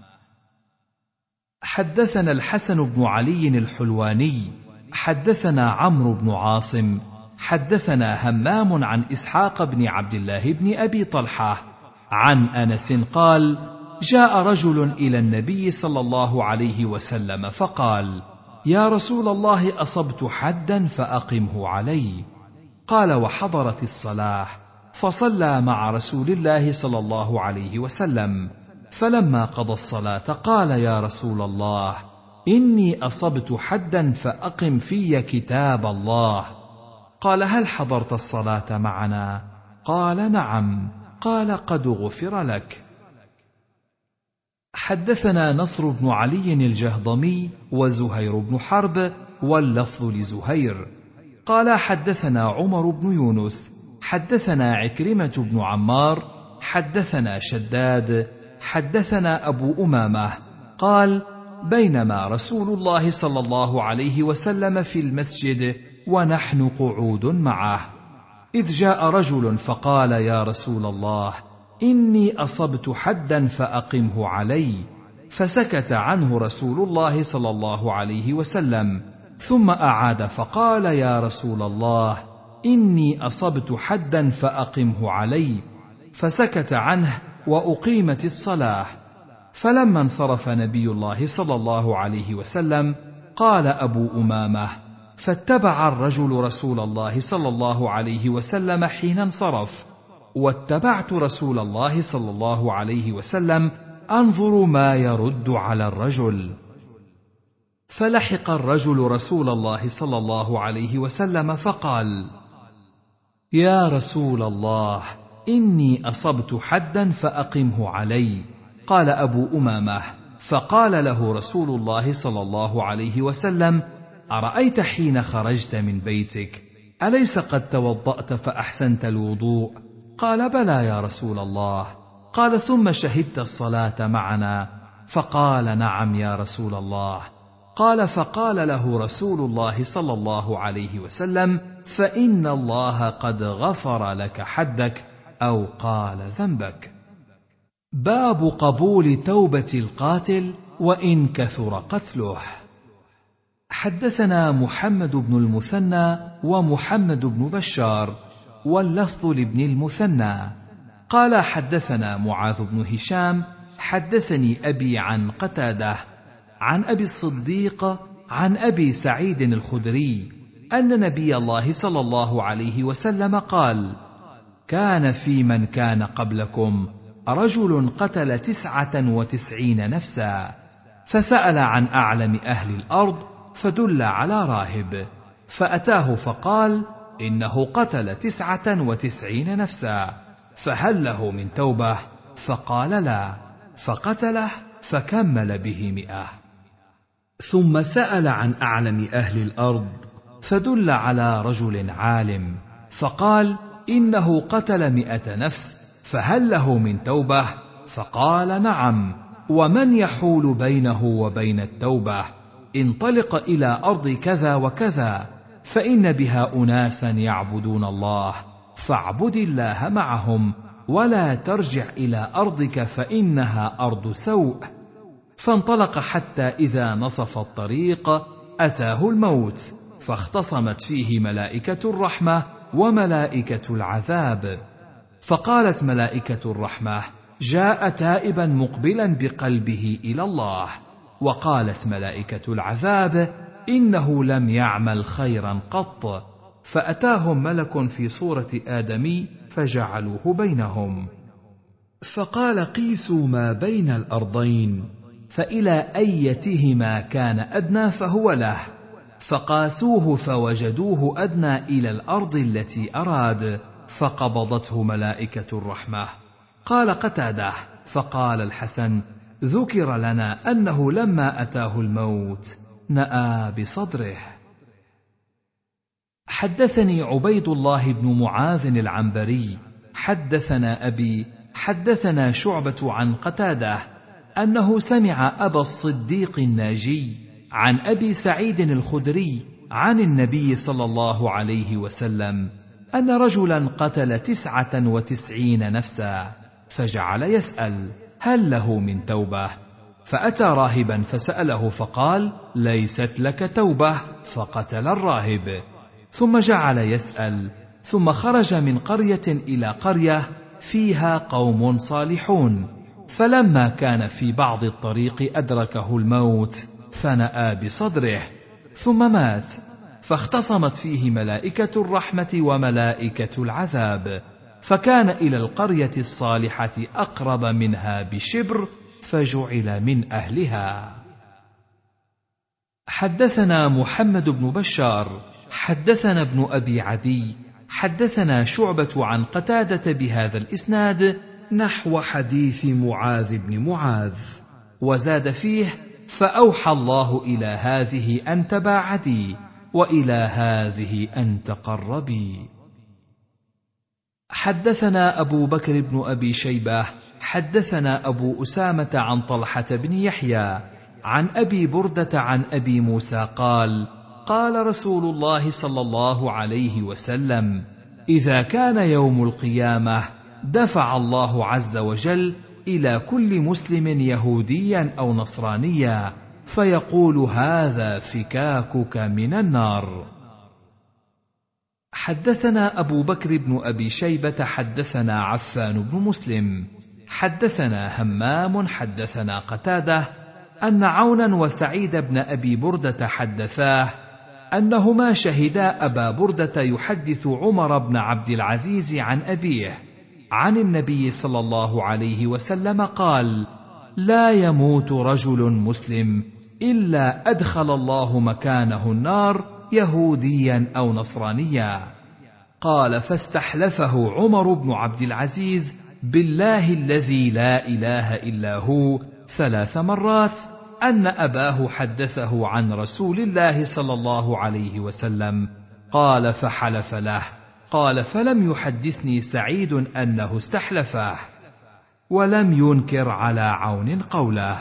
حدثنا الحسن بن علي الحلواني حدثنا عمرو بن عاصم حدثنا همام عن إسحاق بن عبد الله بن أبي طلحة عن أنس قال: جاء رجل إلى النبي صلى الله عليه وسلم فقال: يا رسول الله، أصبت حدا فأقمه علي. قال: وحضرت الصلاة، فصلى مع رسول الله صلى الله عليه وسلم، فلما قضى الصلاة قال: يا رسول الله، إني أصبت حدا فأقم في كتاب الله. قال: هل حضرت الصلاة معنا؟ قال: نعم. قال: قد غفر لك. حدثنا نصر بن علي الجهضمي وزهير بن حرب واللفظ لزهير قال: حدثنا عمر بن يونس حدثنا عكرمة بن عمار حدثنا شداد حدثنا أبو أمامة قال: بينما رسول الله صلى الله عليه وسلم في المسجد ونحن قعود معه، إذ جاء رجل فقال: يا رسول الله، إني أصبت حدا فأقمه علي. فسكت عنه رسول الله صلى الله عليه وسلم، ثم أعاد فقال: يا رسول الله، إني أصبت حدا فأقمه علي. فسكت عنه وأقيمت الصلاة. فلما انصرف نبي الله صلى الله عليه وسلم قال أبو أمامة: فاتبع الرجل رسول الله صلى الله عليه وسلم حين انصرف، واتبعت رسول الله صلى الله عليه وسلم أنظر ما يرد على الرجل. فلحق الرجل رسول الله صلى الله عليه وسلم فقال: يا رسول الله، إني أصبت حدا فأقمه علي. قال أبو أمامة: فقال له رسول الله صلى الله عليه وسلم: أرأيت حين خرجت من بيتك أليس قد توضأت فأحسنت الوضوء؟ قال: بلى يا رسول الله. قال: ثم شهدت الصلاة معنا؟ فقال: نعم يا رسول الله. قال: فقال له رسول الله صلى الله عليه وسلم: فإن الله قد غفر لك حدك، أو قال ذنبك. باب قبول توبة القاتل وإن كثر قتله. حدثنا محمد بن المثنى ومحمد بن بشار واللفظ لابن المثنى قال: حدثنا معاذ بن هشام حدثني أبي عن قتادة عن أبي الصديق عن أبي سعيد الخدري أن نبي الله صلى الله عليه وسلم قال: كان في من كان قبلكم رجل قتل تسعة وتسعين نفسا، فسأل عن أعلم أهل الأرض فدل على راهب، فأتاه فقال: إنه قتل تسعة وتسعين نفسا، فهل له من توبة؟ فقال: لا، فقتله فكمل به مئة. ثم سأل عن أعلم أهل الأرض فدل على رجل عالم، فقال: إنه قتل مئة نفس، فهل له من توبة؟ فقال: نعم، ومن يحول بينه وبين التوبة؟ انطلق إلى أرض كذا وكذا، فإن بها أناسا يعبدون الله، فاعبد الله معهم، ولا ترجع إلى أرضك فإنها أرض سوء. فانطلق حتى إذا نصف الطريق أتاه الموت، فاختصمت فيه ملائكة الرحمة وملائكة العذاب. فقالت ملائكة الرحمة: جاء تائبا مقبلا بقلبه إلى الله. وقالت ملائكة العذاب: إنه لم يعمل خيرا قط. فأتاهم ملك في صورة آدمي فجعلوه بينهم. فقال: قيسوا ما بين الأرضين، فإلى أيتهما كان أدنى فهو له. فقاسوه فوجدوه أدنى إلى الأرض التي أراد، فقبضته ملائكة الرحمة. قال قتادة: فقال الحسن: ذكر لنا أنه لما أتاه الموت نأى بصدره. حدثني عبيد الله بن معاذ العنبري حدثنا أبي حدثنا شعبة عن قتادة أنه سمع أبا الصديق الناجي عن أبي سعيد الخدري عن النبي صلى الله عليه وسلم أن رجلا قتل تسعة وتسعين نفسا، فجعل يسأل: هل له من توبة؟ فأتى راهبا فسأله فقال: ليست لك توبة، فقتل الراهب. ثم جعل يسأل، ثم خرج من قرية إلى قرية فيها قوم صالحون، فلما كان في بعض الطريق أدركه الموت فنأى بصدره، ثم مات. فاختصمت فيه ملائكة الرحمة وملائكة العذاب، فكان إلى القرية الصالحة أقرب منها بشبر، فجعل من أهلها. حدثنا محمد بن بشار حدثنا ابن أبي عدي حدثنا شعبة عن قتادة بهذا الإسناد نحو حديث معاذ بن معاذ، وزاد فيه: فأوحى الله إلى هذه أن تباعدي، وإلى هذه أن تقربي. حدثنا أبو بكر بن أبي شيبة حدثنا أبو أسامة عن طلحة بن يحيى عن أبي بردة عن أبي موسى قال: قال رسول الله صلى الله عليه وسلم: إذا كان يوم القيامة دفع الله عز وجل إلى كل مسلم يهوديا أو نصرانيا، فيقول: هذا فكاكك من النار. حدثنا أبو بكر بن أبي شيبة حدثنا عفان بن مسلم حدثنا همام حدثنا قتادة أن عونا وسعيد بن أبي بردة حدثاه أنهما شهدا أبا بردة يحدث عمر بن عبد العزيز عن أبيه عن النبي صلى الله عليه وسلم قال: لا يموت رجل مسلم إلا أدخل الله مكانه النار يهوديا أو نصرانيا. قال: فاستحلفه عمر بن عبد العزيز بالله الذي لا إله إلا هو ثلاث مرات أن أباه حدثه عن رسول الله صلى الله عليه وسلم. قال: فحلف له. قال: فلم يحدثني سعيد أنه استحلفه، ولم ينكر على عون قوله.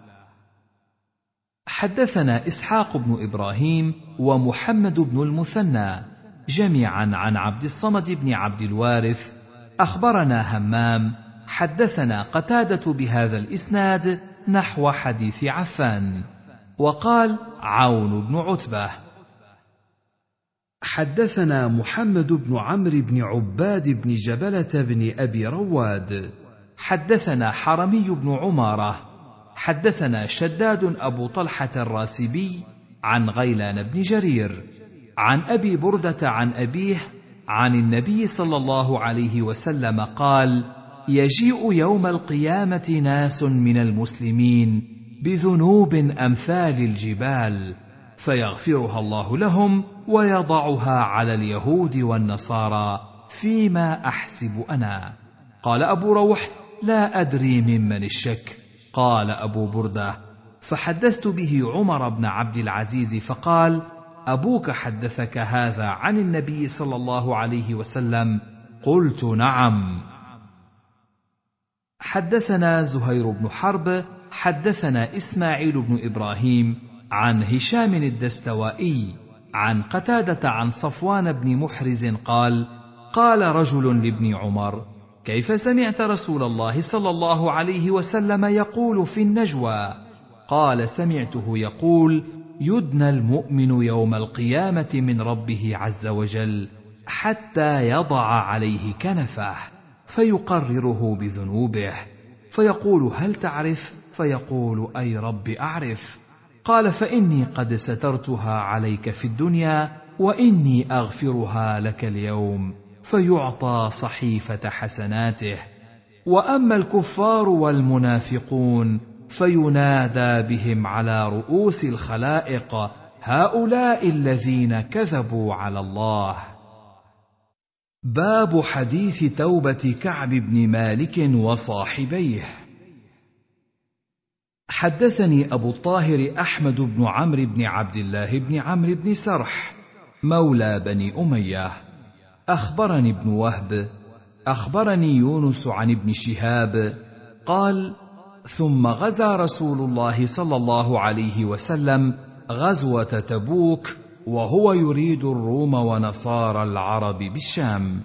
حدثنا إسحاق بن إبراهيم ومحمد بن المثنى جميعا عن عبد الصمد بن عبد الوارث أخبرنا همام حدثنا قتادة بهذا الإسناد نحو حديث عفان. وقال عون بن عتبة: حدثنا محمد بن عمرو بن عباد بن جبلة بن أبي رواد حدثنا حرمي بن عمارة حدثنا شداد أبو طلحة الراسبي عن غيلان بن جرير عن أبي بردة عن أبيه عن النبي صلى الله عليه وسلم قال: يجيء يوم القيامة ناس من المسلمين بذنوب أمثال الجبال، فيغفرها الله لهم ويضعها على اليهود والنصارى فيما أحسب أنا. قال أبو روح: لا أدري ممن الشك. قال أبو بردة: فحدثت به عمر بن عبد العزيز فقال: أبوك حدثك هذا عن النبي صلى الله عليه وسلم؟ قلت: نعم. حدثنا زهير بن حرب حدثنا إسماعيل بن إبراهيم عن هشام الدستوائي عن قتادة عن صفوان بن محرز قال: قال رجل لابن عمر: كيف سمعت رسول الله صلى الله عليه وسلم يقول في النجوى؟ قال: سمعته يقول: يدنى المؤمن يوم القيامة من ربه عز وجل حتى يضع عليه كنفه فيقرره بذنوبه، فيقول: هل تعرف؟ فيقول: أي رب أعرف. قال: فإني قد سترتها عليك في الدنيا وإني أغفرها لك اليوم، فيعطى صحيفة حسناته. وأما الكفار والمنافقون فينادى بهم على رؤوس الخلائق: هؤلاء الذين كذبوا على الله. باب حديث توبة كعب بن مالك وصاحبيه. حدثني أبو الطاهر أحمد بن عمرو بن عبد الله بن عمرو بن سرح مولى بني أمية أخبرني ابن وهب أخبرني يونس عن ابن شهاب قال: ثم غزا رسول الله صلى الله عليه وسلم غزوة تبوك وهو يريد الروم ونصارى العرب بالشام.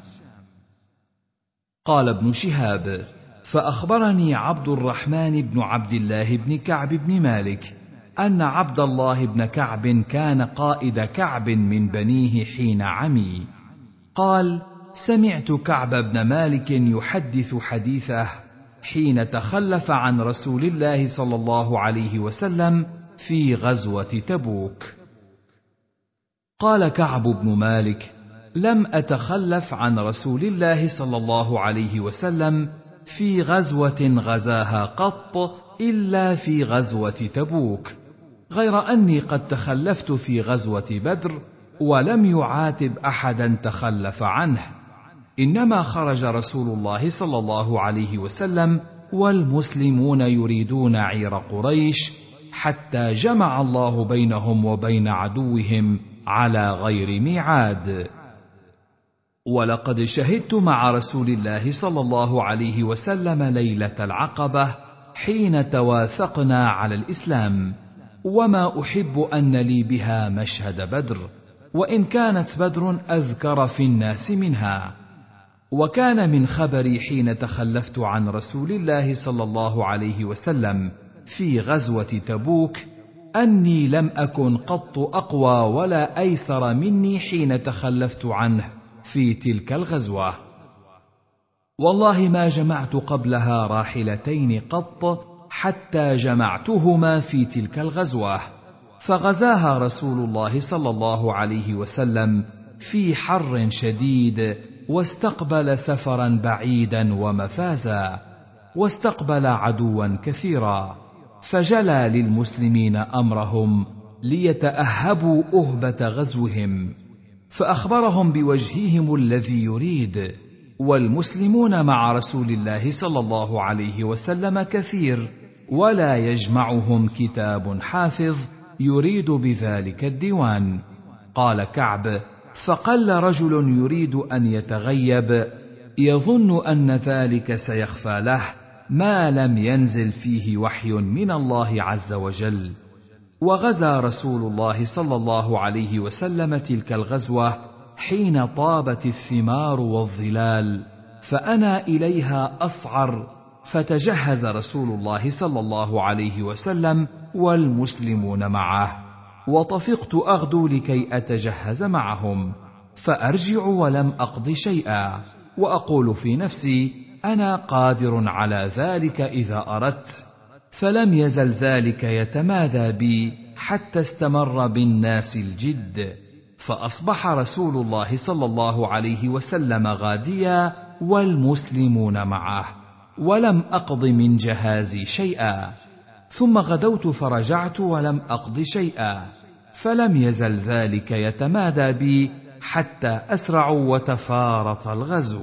قال ابن شهاب: فأخبرني عبد الرحمن بن عبد الله بن كعب بن مالك أن عبد الله بن كعب كان قائد كعب من بنيه حين عمي. قال: سمعت كعب بن مالك يحدث حديثه حين تخلف عن رسول الله صلى الله عليه وسلم في غزوة تبوك. قال كعب بن مالك: لم أتخلف عن رسول الله صلى الله عليه وسلم في غزوة غزاها قط إلا في غزوة تبوك، غير أني قد تخلفت في غزوة بدر ولم يعاتب أحدا تخلف عنه، إنما خرج رسول الله صلى الله عليه وسلم والمسلمون يريدون عير قريش حتى جمع الله بينهم وبين عدوهم على غير ميعاد. ولقد شهدت مع رسول الله صلى الله عليه وسلم ليلة العقبة حين تواثقنا على الإسلام، وما أحب أن لي بها مشهد بدر، وإن كانت بدر أذكر في الناس منها. وكان من خبري حين تخلفت عن رسول الله صلى الله عليه وسلم في غزوة تبوك أني لم أكن قط أقوى ولا أيسر مني حين تخلفت عنه في تلك الغزوة. والله ما جمعت قبلها راحلتين قط حتى جمعتهما في تلك الغزوة، فغزاها رسول الله صلى الله عليه وسلم في حر شديد، واستقبل سفرا بعيدا ومفازا، واستقبل عدوا كثيرا، فجلى للمسلمين أمرهم ليتأهبوا أهبة غزوهم، فأخبرهم بوجههم الذي يريد. والمسلمون مع رسول الله صلى الله عليه وسلم كثير، ولا يجمعهم كتاب حافظ يريد بذلك الديوان. قال كعب: فقل رجل يريد أن يتغيب يظن أن ذلك سيخفى له ما لم ينزل فيه وحي من الله عز وجل. وغزا رسول الله صلى الله عليه وسلم تلك الغزوة حين طابت الثمار والظلال، فأنا إليها أصعر، فتجهز رسول الله صلى الله عليه وسلم والمسلمون معه، وطفقت أغدو لكي أتجهز معهم، فأرجع ولم أقض شيئا، وأقول في نفسي: أنا قادر على ذلك إذا أردت. فلم يزل ذلك يتمادى بي حتى استمر بالناس الجد، فأصبح رسول الله صلى الله عليه وسلم غاديا والمسلمون معه، ولم أقض من جهازي شيئا، ثم غدوت فرجعت ولم أقض شيئا، فلم يزل ذلك يتمادى بي حتى أسرعوا وتفارط الغزو،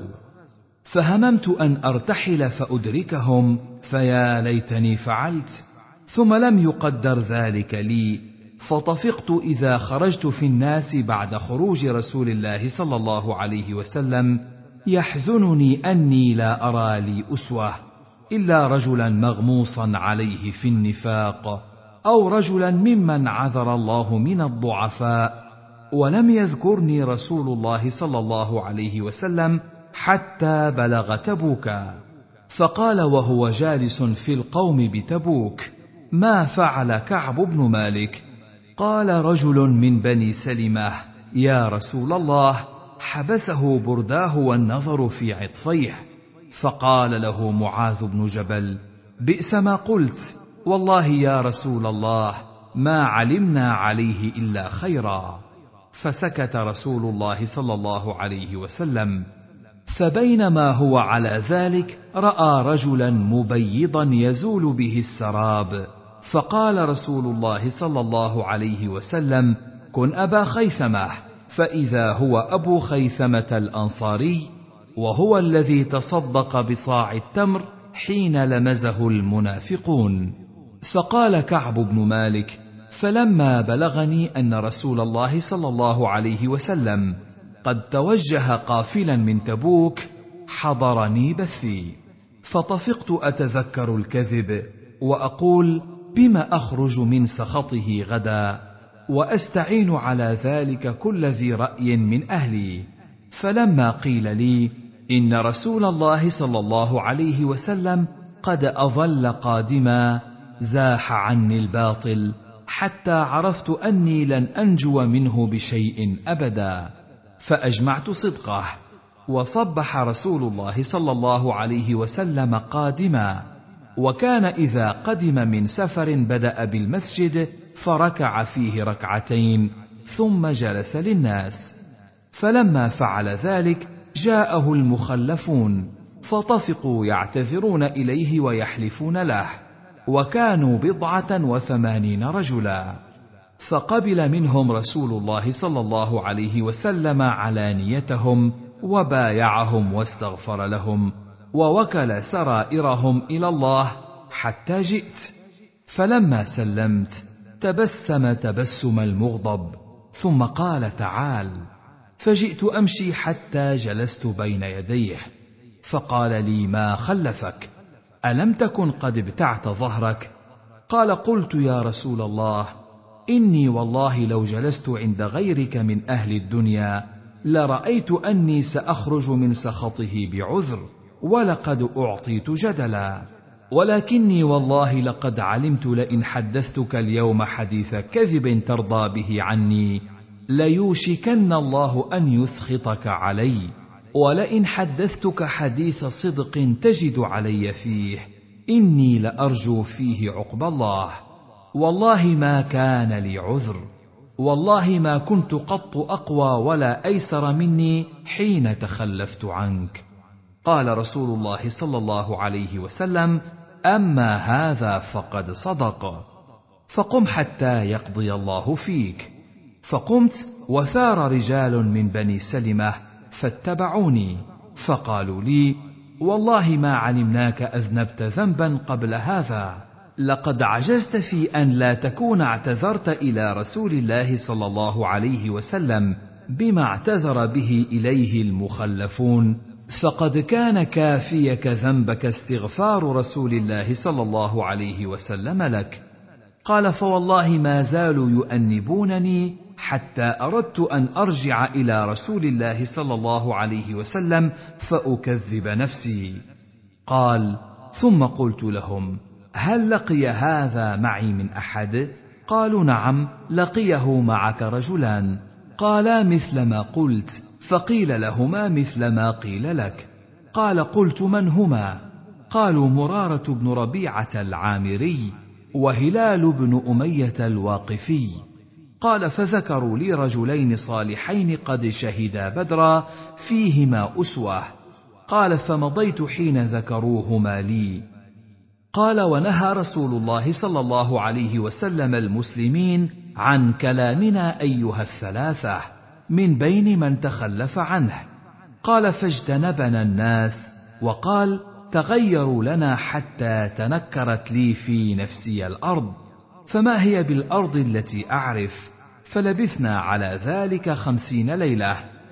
فهممت أن أرتحل فأدركهم، فيا ليتني فعلت، ثم لم يقدر ذلك لي، فطفقت إذا خرجت في الناس بعد خروج رسول الله صلى الله عليه وسلم يحزنني أني لا أرى لي أسوة إلا رجلا مغموصا عليه في النفاق أو رجلا ممن عذر الله من الضعفاء، ولم يذكرني رسول الله صلى الله عليه وسلم حتى بلغ تبوك. فقال وهو جالس في القوم بتبوك: ما فعل كعب بن مالك؟ قال رجل من بني سلمة: يا رسول الله، حبسه برداه والنظر في عطفيه. فقال له معاذ بن جبل: بئس ما قلت، والله يا رسول الله ما علمنا عليه إلا خيرا. فسكت رسول الله صلى الله عليه وسلم. فبينما هو على ذلك رأى رجلا مبيضا يزول به السراب، فقال رسول الله صلى الله عليه وسلم: كن أبا خيثمة. فإذا هو أبو خيثمة الأنصاري، وهو الذي تصدق بصاع التمر حين لمزه المنافقون. فقال كعب بن مالك: فلما بلغني أن رسول الله صلى الله عليه وسلم قد توجه قافلا من تبوك حضرني بثي، فطفقت أتذكر الكذب وأقول: بم أخرج من سخطه غدا، وأستعين على ذلك كل ذي رأي من أهلي. فلما قيل لي إن رسول الله صلى الله عليه وسلم قد أظل قادما، زاح عني الباطل حتى عرفت أني لن أنجو منه بشيء أبدا، فأجمعت صدقه. وصبح رسول الله صلى الله عليه وسلم قادما، وكان إذا قدم من سفر بدأ بالمسجد فركع فيه ركعتين ثم جلس للناس. فلما فعل ذلك جاءه المخلفون فطفقوا يعتذرون إليه ويحلفون له، وكانوا بضعة وثمانين رجلا. فقبل منهم رسول الله صلى الله عليه وسلم علانيتهم وبايعهم واستغفر لهم، ووكل سرائرهم إلى الله حتى جئت. فلما سلمت تبسم تبسم المغضب، ثم قال: تعال. فجئت أمشي حتى جلست بين يديه، فقال لي: ما خلفك؟ ألم تكن قد ابتعت ظهرك؟ قال: قلت يا رسول الله، إني والله لو جلست عند غيرك من أهل الدنيا لرأيت أني سأخرج من سخطه بعذر، ولقد أعطيت جدلا، ولكني والله لقد علمت لئن حدثتك اليوم حديث كذب ترضى به عني ليوشكن الله أن يسخطك علي، ولئن حدثتك حديث صدق تجد علي فيه إني لأرجو فيه عقب الله. والله ما كان لي عذر، والله ما كنت قط أقوى ولا أيسر مني حين تخلفت عنك. قال رسول الله صلى الله عليه وسلم: أما هذا فقد صدق، فقم حتى يقضي الله فيك. فقمت وثار رجال من بني سلمة فاتبعوني، فقالوا لي: والله ما علمناك أذنبت ذنبا قبل هذا، لقد عجزت في أن لا تكون اعتذرت إلى رسول الله صلى الله عليه وسلم بما اعتذر به إليه المخلفون، فقد كان كافيك ذنبك استغفار رسول الله صلى الله عليه وسلم لك. قال: فوالله ما زالوا يؤنبونني حتى أردت أن أرجع إلى رسول الله صلى الله عليه وسلم فأكذب نفسي. قال: ثم قلت لهم: هل لقي هذا معي من أحد؟ قالوا: نعم، لقيه معك رجلان. قالا مثل ما قلت، فقيل لهما مثل ما قيل لك. قال: قلت: من هما؟ قالوا: مرارة بن ربيعة العامري وهلال بن أمية الواقفي. قال: فذكروا لي رجلين صالحين قد شهدا بدرا فيهما أسوة. قال: فمضيت حين ذكروهما لي. قال: ونهى رسول الله صلى الله عليه وسلم المسلمين عن كلامنا أيها الثلاثة من بين من تخلف عنه. قال: فاجتنبنا الناس، وقال: تغيروا لنا حتى تنكرت لي في نفسي الأرض، فما هي بالأرض التي أعرف؟ فلبثنا على ذلك خمسين ليلة.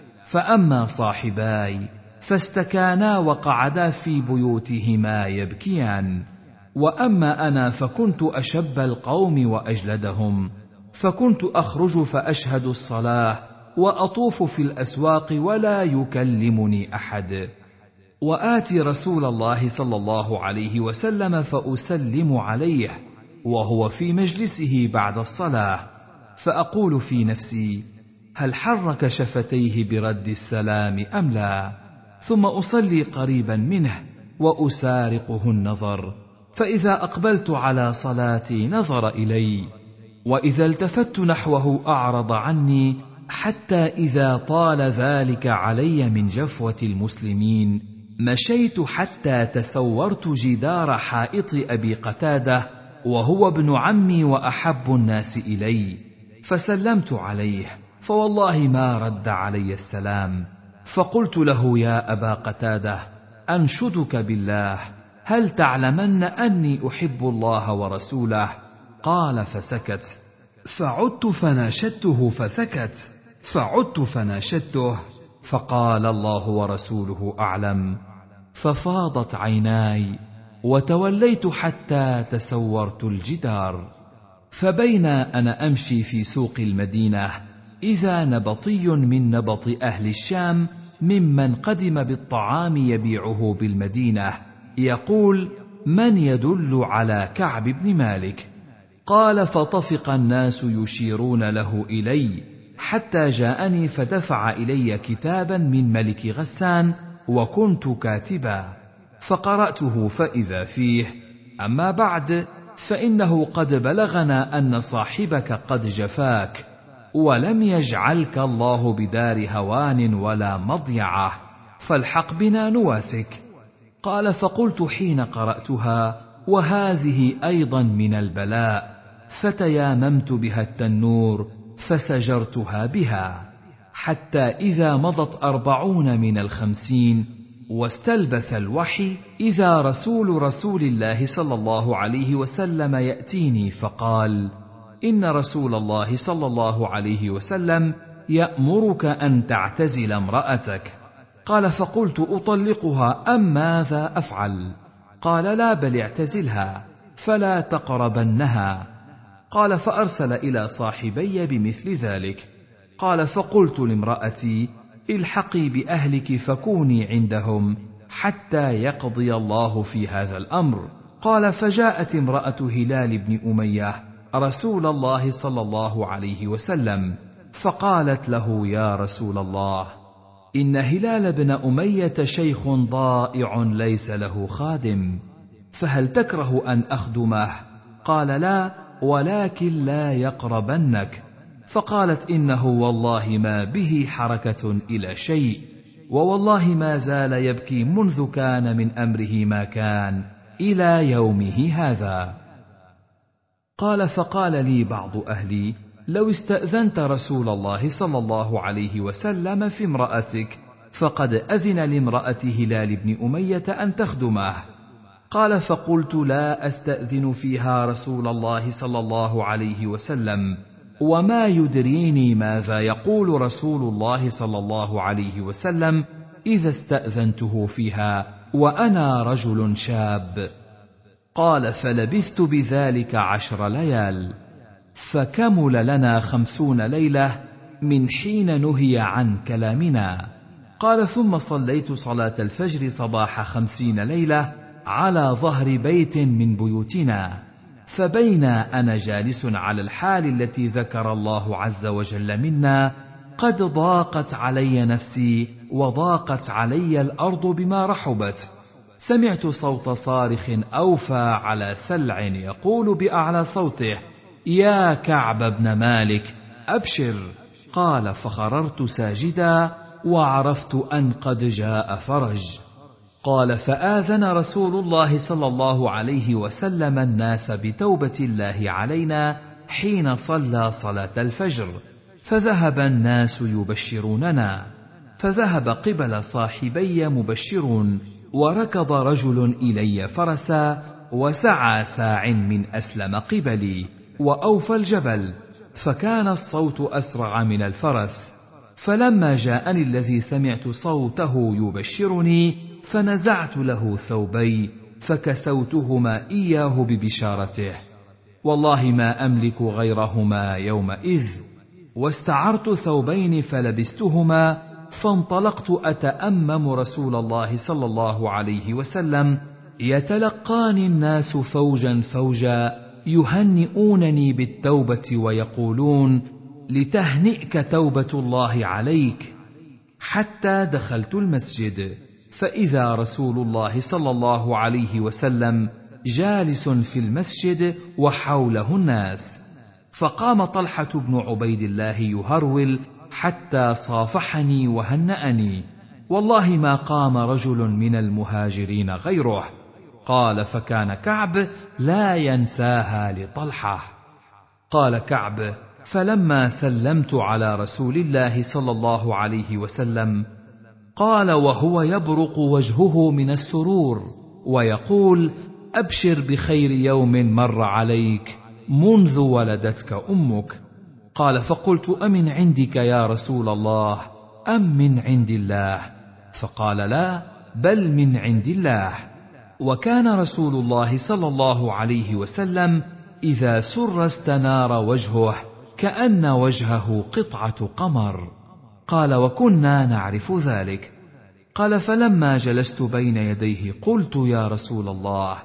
فأما صاحباي فاستكانا وقعدا في بيوتهما يبكيان. وأما أنا فكنت أشب القوم وأجلدهم، فكنت أخرج فأشهد الصلاة وأطوف في الأسواق ولا يكلمني أحد، وآتي رسول الله صلى الله عليه وسلم فأسلم عليه وهو في مجلسه بعد الصلاة، فأقول في نفسي: هل حرك شفتيه برد السلام أم لا؟ ثم أصلي قريبا منه وأسارقه النظر، فإذا أقبلت على صلاتي نظر إلي، وإذا التفت نحوه أعرض عني، حتى إذا طال ذلك علي من جفوة المسلمين مشيت حتى تسورت جدار حائط أبي قتادة وهو ابن عمي وأحب الناس إلي، فسلمت عليه، فوالله ما رد علي السلام، فقلت له: يا أبا قتادة، أنشدك بالله، هل تعلمن أني أحب الله ورسوله؟ قال فسكت، فعدت فناشدته فسكت، فعدت فناشدته، فقال: الله ورسوله أعلم. ففاضت عيناي وتوليت حتى تسورت الجدار. فبين أنا أمشي في سوق المدينة إذا نبطي من نبط أهل الشام ممن قدم بالطعام يبيعه بالمدينة يقول: من يدل على كعب بن مالك؟ قال: فطفق الناس يشيرون له إلي حتى جاءني فدفع إلي كتابا من ملك غسان وكنت كاتبا، فقرأته فإذا فيه: أما بعد، فإنه قد بلغنا أن صاحبك قد جفاك، ولم يجعلك الله بدار هوان ولا مضيعة، فالحق بنا نواسك. قال: فقلت حين قرأتها: وهذه أيضا من البلاء، فتياممت بها التنور فسجرتها بها، حتى إذا مضت أربعون من الخمسين واستلبث الوحي إذا رسول رسول الله صلى الله عليه وسلم يأتيني فقال: إن رسول الله صلى الله عليه وسلم يأمرك أن تعتزل امرأتك. قال: فقلت: أطلقها أم ماذا أفعل؟ قال: لا، بل اعتزلها فلا تقربنها. قال: فأرسل إلى صاحبي بمثل ذلك. قال: فقلت لامرأتي: الحقي بأهلك فكوني عندهم حتى يقضي الله في هذا الأمر. قال: فجاءت امرأة هلال بن أمية رسول الله صلى الله عليه وسلم فقالت له: يا رسول الله، إن هلال بن أمية شيخ ضائع ليس له خادم، فهل تكره أن أخدمه؟ قال: لا، ولكن لا يقربنك. فقالت: إنه والله ما به حركة إلى شيء، ووالله ما زال يبكي منذ كان من أمره ما كان إلى يومه هذا. قال: فقال لي بعض أهلي: لو استأذنت رسول الله صلى الله عليه وسلم في امرأتك، فقد أذن لامرأة هلال بن أمية أن تخدمه. قال: فقلت: لا أستأذن فيها رسول الله صلى الله عليه وسلم، وما يدريني ماذا يقول رسول الله صلى الله عليه وسلم إذا استأذنته فيها وأنا رجل شاب. قال: فلبثت بذلك عشر ليال، فكمل لنا خمسون ليلة من حين نهي عن كلامنا. قال: ثم صليت صلاة الفجر صباح خمسين ليلة على ظهر بيت من بيوتنا، فبينا أنا جالس على الحال التي ذكر الله عز وجل منا قد ضاقت علي نفسي وضاقت علي الأرض بما رحبت، سمعت صوت صارخ أوفى على سلع يقول بأعلى صوته: يا كعب بن مالك أبشر. قال: فخررت ساجدا وعرفت أن قد جاء فرج. قال: فآذن رسول الله صلى الله عليه وسلم الناس بتوبة الله علينا حين صلى صلاة الفجر، فذهب الناس يبشروننا، فذهب قبل صاحبي مبشرون، وركض رجل إلي فرسا، وسعى ساع من أسلم قبلي، وأوفى الجبل، فكان الصوت أسرع من الفرس. فلما جاءني الذي سمعت صوته يبشرني، فنزعت له ثوبي، فكسوتهما إياه ببشارته، والله ما أملك غيرهما يومئذ، واستعرت ثوبين فلبستهما، فانطلقت أتأمم رسول الله صلى الله عليه وسلم، يتلقاني الناس فوجا فوجا يهنئونني بالتوبة ويقولون: لتهنئك توبة الله عليك، حتى دخلت المسجد، فإذا رسول الله صلى الله عليه وسلم جالس في المسجد وحوله الناس، فقام طلحة بن عبيد الله يهرول حتى صافحني وهنأني، والله ما قام رجل من المهاجرين غيره. قال: فكان كعب لا ينساها لطلحة. قال كعب: فلما سلمت على رسول الله صلى الله عليه وسلم قال وهو يبرق وجهه من السرور ويقول: أبشر بخير يوم مر عليك منذ ولدتك أمك. قال: فقلت: أمن عندك يا رسول الله أم من عند الله؟ فقال: لا، بل من عند الله. وكان رسول الله صلى الله عليه وسلم إذا سر استنار وجهه كأن وجهه قطعة قمر. قال: وكنا نعرف ذلك. قال: فلما جلست بين يديه قلت: يا رسول الله،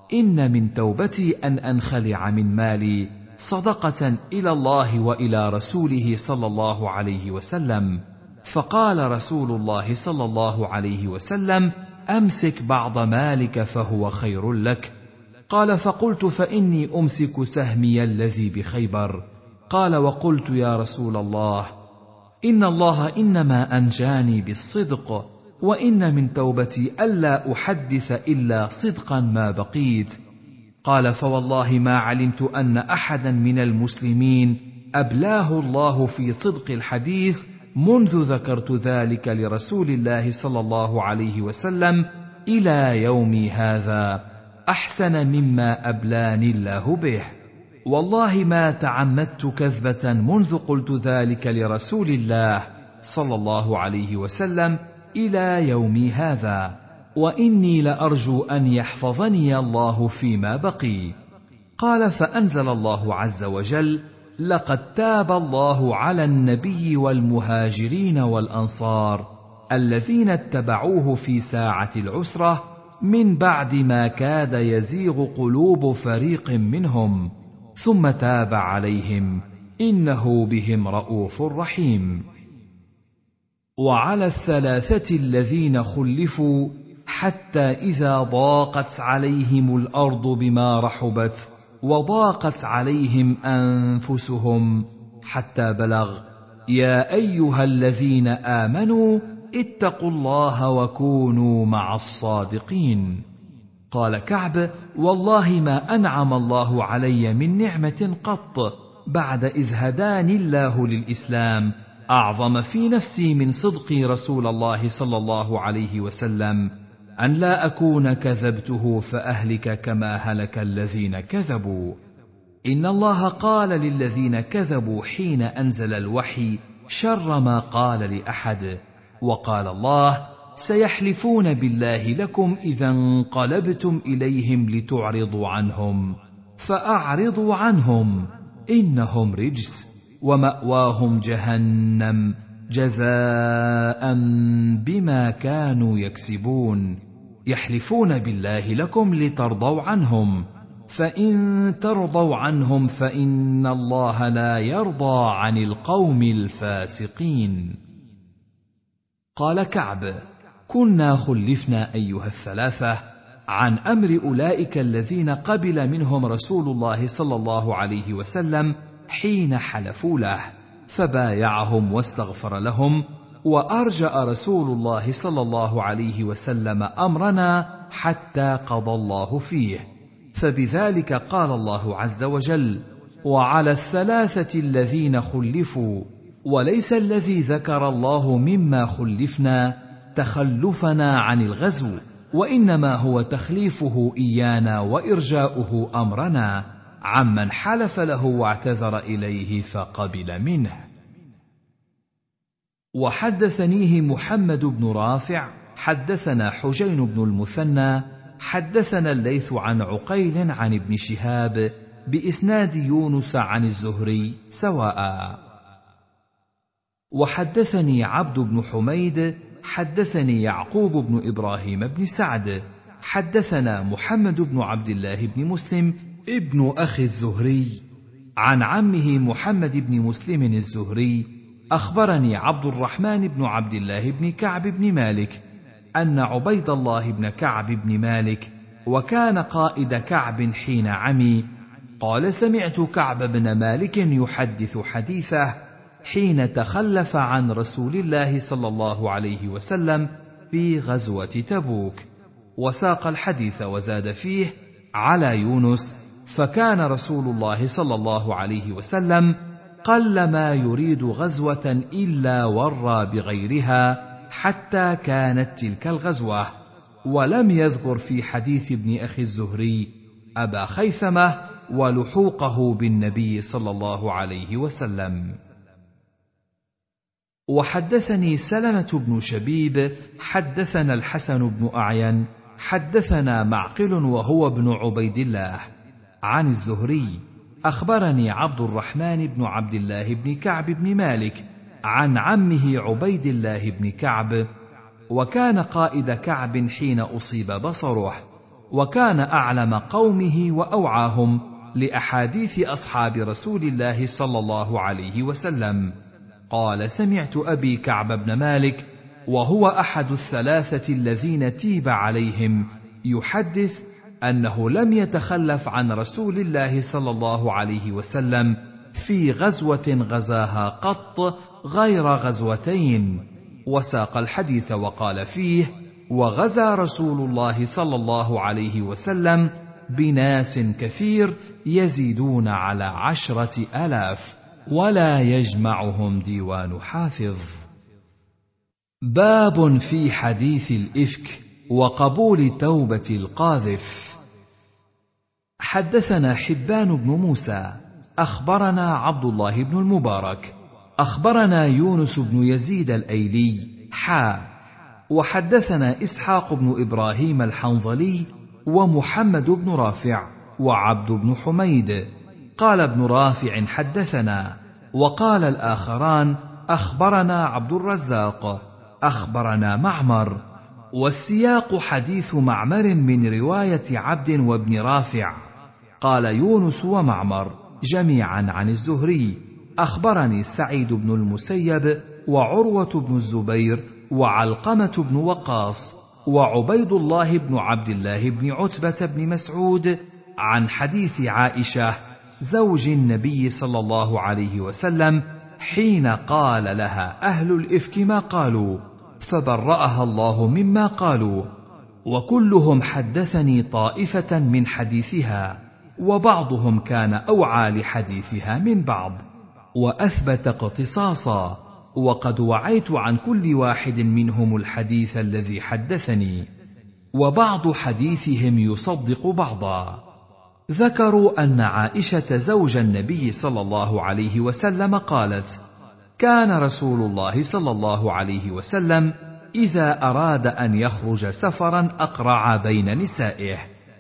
إن من توبتي أن أنخلع من مالي صدقة إلى الله وإلى رسوله صلى الله عليه وسلم. فقال رسول الله صلى الله عليه وسلم: أمسك بعض مالك فهو خير لك. قال: فقلت: فإني أمسك سهمي الذي بخيبر. قال: وقلت: يا رسول الله، إن الله إنما أنجاني بالصدق، وإن من توبتي ألا أحدث إلا صدقا ما بقيت. قال: فوالله ما علمت أن أحدا من المسلمين أبلاه الله في صدق الحديث منذ ذكرت ذلك لرسول الله صلى الله عليه وسلم إلى يومي هذا أحسن مما أبلاني الله به. والله ما تعمدت كذبة منذ قلت ذلك لرسول الله صلى الله عليه وسلم إلى يومي هذا، وإني لأرجو أن يحفظني الله فيما بقي. قال: فأنزل الله عز وجل: لقد تاب الله على النبي والمهاجرين والأنصار الذين اتبعوه في ساعة العسرة من بعد ما كاد يزيغ قلوب فريق منهم، ثم تاب عليهم إنه بهم رءوف رحيم. وعلى الثلاثة الذين خلفوا حتى إذا ضاقت عليهم الأرض بما رحبت وضاقت عليهم أنفسهم حتى بلغ: يا أيها الذين آمنوا اتقوا الله وكونوا مع الصادقين. قال كعب: والله ما أنعم الله علي من نعمة قط بعد إذ هداني الله للإسلام أعظم في نفسي من صدقي رسول الله صلى الله عليه وسلم، أن لا أكون كذبته فأهلك كما هلك الذين كذبوا. إن الله قال للذين كذبوا حين أنزل الوحي شر ما قال لأحد، وقال الله: سيحلفون بالله لكم إذا انقلبتم إليهم لتعرضوا عنهم، فأعرضوا عنهم إنهم رجس ومأواهم جهنم جزاء بما كانوا يكسبون. يحلفون بالله لكم لترضوا عنهم، فإن ترضوا عنهم فإن الله لا يرضى عن القوم الفاسقين. قال كعب: كنا خلفنا أيها الثلاثة عن أمر أولئك الذين قبل منهم رسول الله صلى الله عليه وسلم حين حلفوا له، فبايعهم واستغفر لهم، وأرجأ رسول الله صلى الله عليه وسلم أمرنا حتى قضى الله فيه. فبذلك قال الله عز وجل: وعلى الثلاثة الذين خلفوا. وليس الذي ذكر الله مما خلفنا تخلفنا عن الغزو، وإنما هو تخليفه إيانا وإرجاؤه أمرنا عمن حلف له واعتذر إليه فقبل منه. وحدثنيه محمد بن رافع حدثنا حجين بن المثنى حدثنا الليث عن عقيل عن ابن شهاب بإسناد يونس عن الزهري سواء. وحدثني عبد بن حميد حدثني يعقوب بن إبراهيم بن سعد حدثنا محمد بن عبد الله بن مسلم ابن أخي الزهري عن عمه محمد بن مسلم الزهري أخبرني عبد الرحمن بن عبد الله بن كعب بن مالك أن عبيد الله بن كعب بن مالك وكان قائد كعب حين عمي قال سمعت كعب بن مالك يحدث حديثه حين تخلف عن رسول الله صلى الله عليه وسلم في غزوة تبوك، وساق الحديث وزاد فيه على يونس فكان رسول الله صلى الله عليه وسلم قلما يريد غزوة إلا ورى بغيرها حتى كانت تلك الغزوة، ولم يذكر في حديث ابن أخي الزهري أبا خيثمة ولحوقه بالنبي صلى الله عليه وسلم. وحدثني سلمة بن شبيب حدثنا الحسن بن أعين حدثنا معقل وهو ابن عبيد الله عن الزهري أخبرني عبد الرحمن بن عبد الله بن كعب بن مالك عن عمه عبيد الله بن كعب وكان قائد كعب حين أصيب بصره، وكان أعلم قومه وأوعاهم لأحاديث أصحاب رسول الله صلى الله عليه وسلم. قال سمعت أبي كعب بن مالك وهو أحد الثلاثة الذين تيب عليهم يحدث أنه لم يتخلف عن رسول الله صلى الله عليه وسلم في غزوة غزاها قط غير غزوتين، وساق الحديث وقال فيه وغزا رسول الله صلى الله عليه وسلم بناس كثير يزيدون على عشرة آلاف ولا يجمعهم ديوان حافظ. باب في حديث الإفك وقبول توبة القاذف. حدثنا حبان بن موسى أخبرنا عبد الله بن المبارك أخبرنا يونس بن يزيد الأيلي حا وحدثنا إسحاق بن إبراهيم الحنظلي ومحمد بن رافع وعبد بن حميد قال ابن رافع حدثنا، وقال الآخران أخبرنا عبد الرزاق أخبرنا معمر، والسياق حديث معمر من رواية عبد وابن رافع. قال يونس ومعمر جميعا عن الزهري أخبرني سعيد بن المسيب وعروة بن الزبير وعلقمة بن وقاص وعبيد الله بن عبد الله بن عتبة بن مسعود عن حديث عائشة زوج النبي صلى الله عليه وسلم حين قال لها أهل الإفك ما قالوا فبرأها الله مما قالوا، وكلهم حدثني طائفة من حديثها، وبعضهم كان أوعى لحديثها من بعض وأثبت اقتصاصا، وقد وعيت عن كل واحد منهم الحديث الذي حدثني، وبعض حديثهم يصدق بعضا. ذكروا أن عائشة زوج النبي صلى الله عليه وسلم قالت: كان رسول الله صلى الله عليه وسلم إذا أراد أن يخرج سفرا أقرع بين نسائه،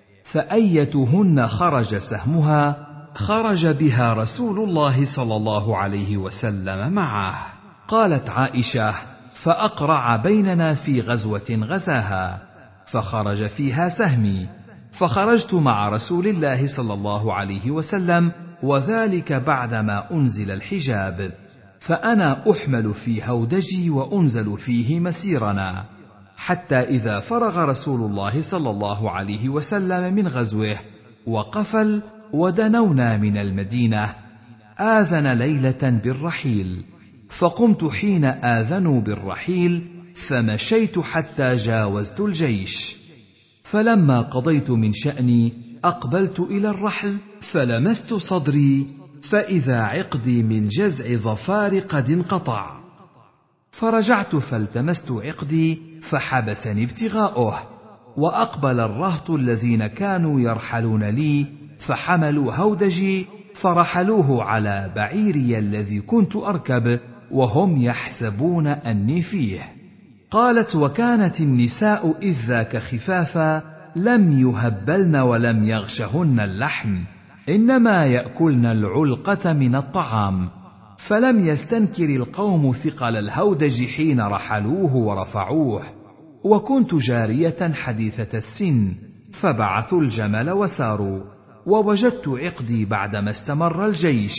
فأيتهن خرج سهمها خرج بها رسول الله صلى الله عليه وسلم معه. قالت عائشة: فأقرع بيننا في غزوة غزاها، فخرج فيها سهمي، فخرجت مع رسول الله صلى الله عليه وسلم، وذلك بعدما أنزل الحجاب، فأنا أحمل في هودجي وأنزل فيه مسيرنا، حتى إذا فرغ رسول الله صلى الله عليه وسلم من غزوه وقفل ودنونا من المدينة آذن ليلة بالرحيل، فقمت حين آذنوا بالرحيل فمشيت حتى جاوزت الجيش، فلما قضيت من شأني أقبلت إلى الرحل فلمست صدري فإذا عقدي من جزع ظفار قد انقطع، فرجعت فالتمست عقدي فحبسني ابتغاؤه، وأقبل الرهط الذين كانوا يرحلون لي فحملوا هودجي فرحلوه على بعيري الذي كنت أركب وهم يحسبون أني فيه. قالت: وكانت النساء إذ ذاك خفافا لم يهبلن ولم يغشهن اللحم، إنما يأكلن العلقة من الطعام. فلم يستنكر القوم ثقل الهودج حين رحلوه ورفعوه. وكنت جارية حديثة السن، فبعثوا الجمل وساروا، ووجدت عقدي بعدما استمر الجيش،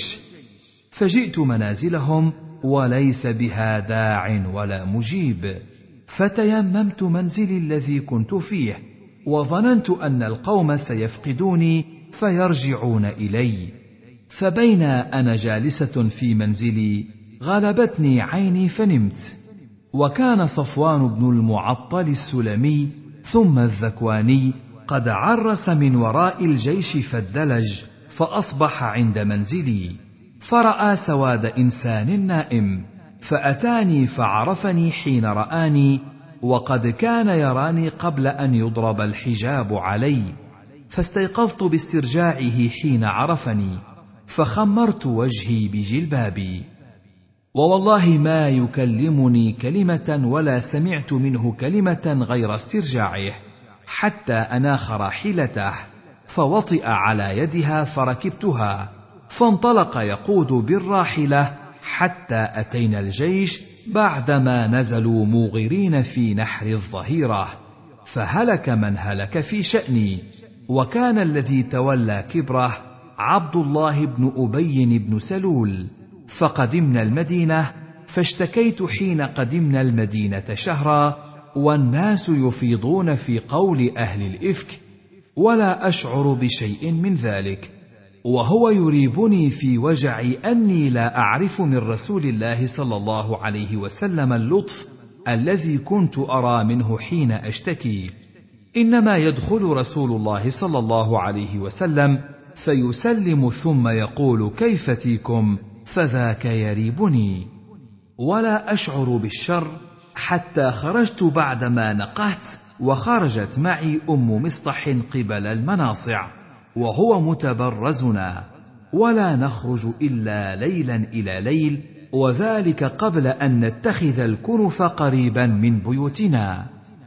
فجئت منازلهم وليس بها داع ولا مجيب، فتيممت منزلي الذي كنت فيه، وظننت أن القوم سيفقدوني فيرجعون إلي. فبين أنا جالسة في منزلي غلبتني عيني فنمت. وكان صفوان بن المعطل السلمي ثم الذكواني قد عرس من وراء الجيش فالدلج، فأصبح عند منزلي، فرأى سواد إنسان نائم، فأتاني فعرفني حين رآني، وقد كان يراني قبل أن يضرب الحجاب علي، فاستيقظت باسترجاعه حين عرفني، فخمرت وجهي بجلبابي. ووالله ما يكلمني كلمة ولا سمعت منه كلمة غير استرجاعه، حتى أناخ راحلته، فوطئ على يدها فركبتها، فانطلق يقود بالراحلة حتى أتينا الجيش بعدما نزلوا موغرين في نحر الظهيرة، فهلك من هلك في شأني. وكان الذي تولى كبره عبد الله بن أبي بن سلول. فقدمنا المدينة، فاشتكيت حين قدمنا المدينة شهرا، والناس يفيضون في قول أهل الإفك، ولا أشعر بشيء من ذلك، وهو يريبني في وجعي أني لا أعرف من رسول الله صلى الله عليه وسلم اللطف الذي كنت أرى منه حين أشتكي، إنما يدخل رسول الله صلى الله عليه وسلم فيسلم ثم يقول كيف تيكم، فذاك يريبني، ولا أشعر بالشر حتى خرجت بعدما نقهت، وخرجت معي أم مصطح قبل المناصع، وهو متبرزنا، ولا نخرج إلا ليلا إلى ليل، وذلك قبل أن نتخذ الكنف قريبا من بيوتنا،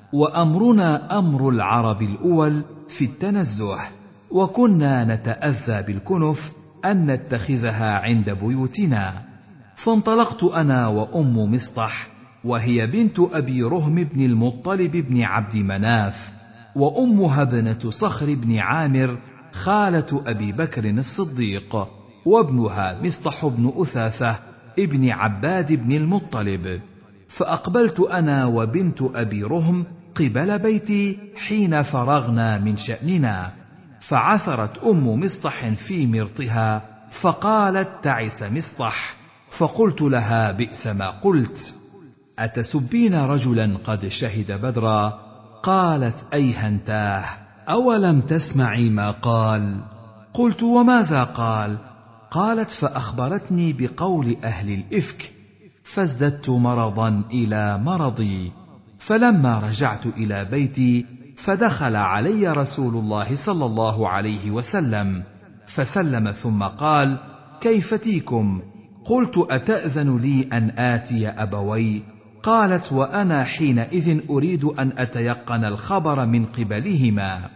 وأمرنا أمر العرب الأول في التنزه، وكنا نتأذى بالكنف أن نتخذها عند بيوتنا. فانطلقت أنا وأم مصطح، وهي بنت أبي رهم بن المطلب بن عبد مناف، وأمها ابنة صخر بن عامر خالة أبي بكر الصديق، وابنها مصطح بن أثاثة ابن عباد بن المطلب. فأقبلت أنا وبنت أبي رهم قبل بيتي حين فرغنا من شأننا، فعثرت أم مصطح في مرطها، فقالت تعس مصطح، فقلت لها بئس ما قلت، أتسبين رجلا قد شهد بدرا؟ قالت أيهنتاه، أولم تسمعي ما قال؟ قلت وماذا قال؟ قالت فأخبرتني بقول أهل الإفك، فازددت مرضا إلى مرضي. فلما رجعت إلى بيتي فدخل علي رسول الله صلى الله عليه وسلم، فسلم ثم قال كيف تيكم؟ قلت أتأذن لي أن آتي أبوي؟ قالت وأنا حينئذ أريد أن أتيقن الخبر من قبلهما.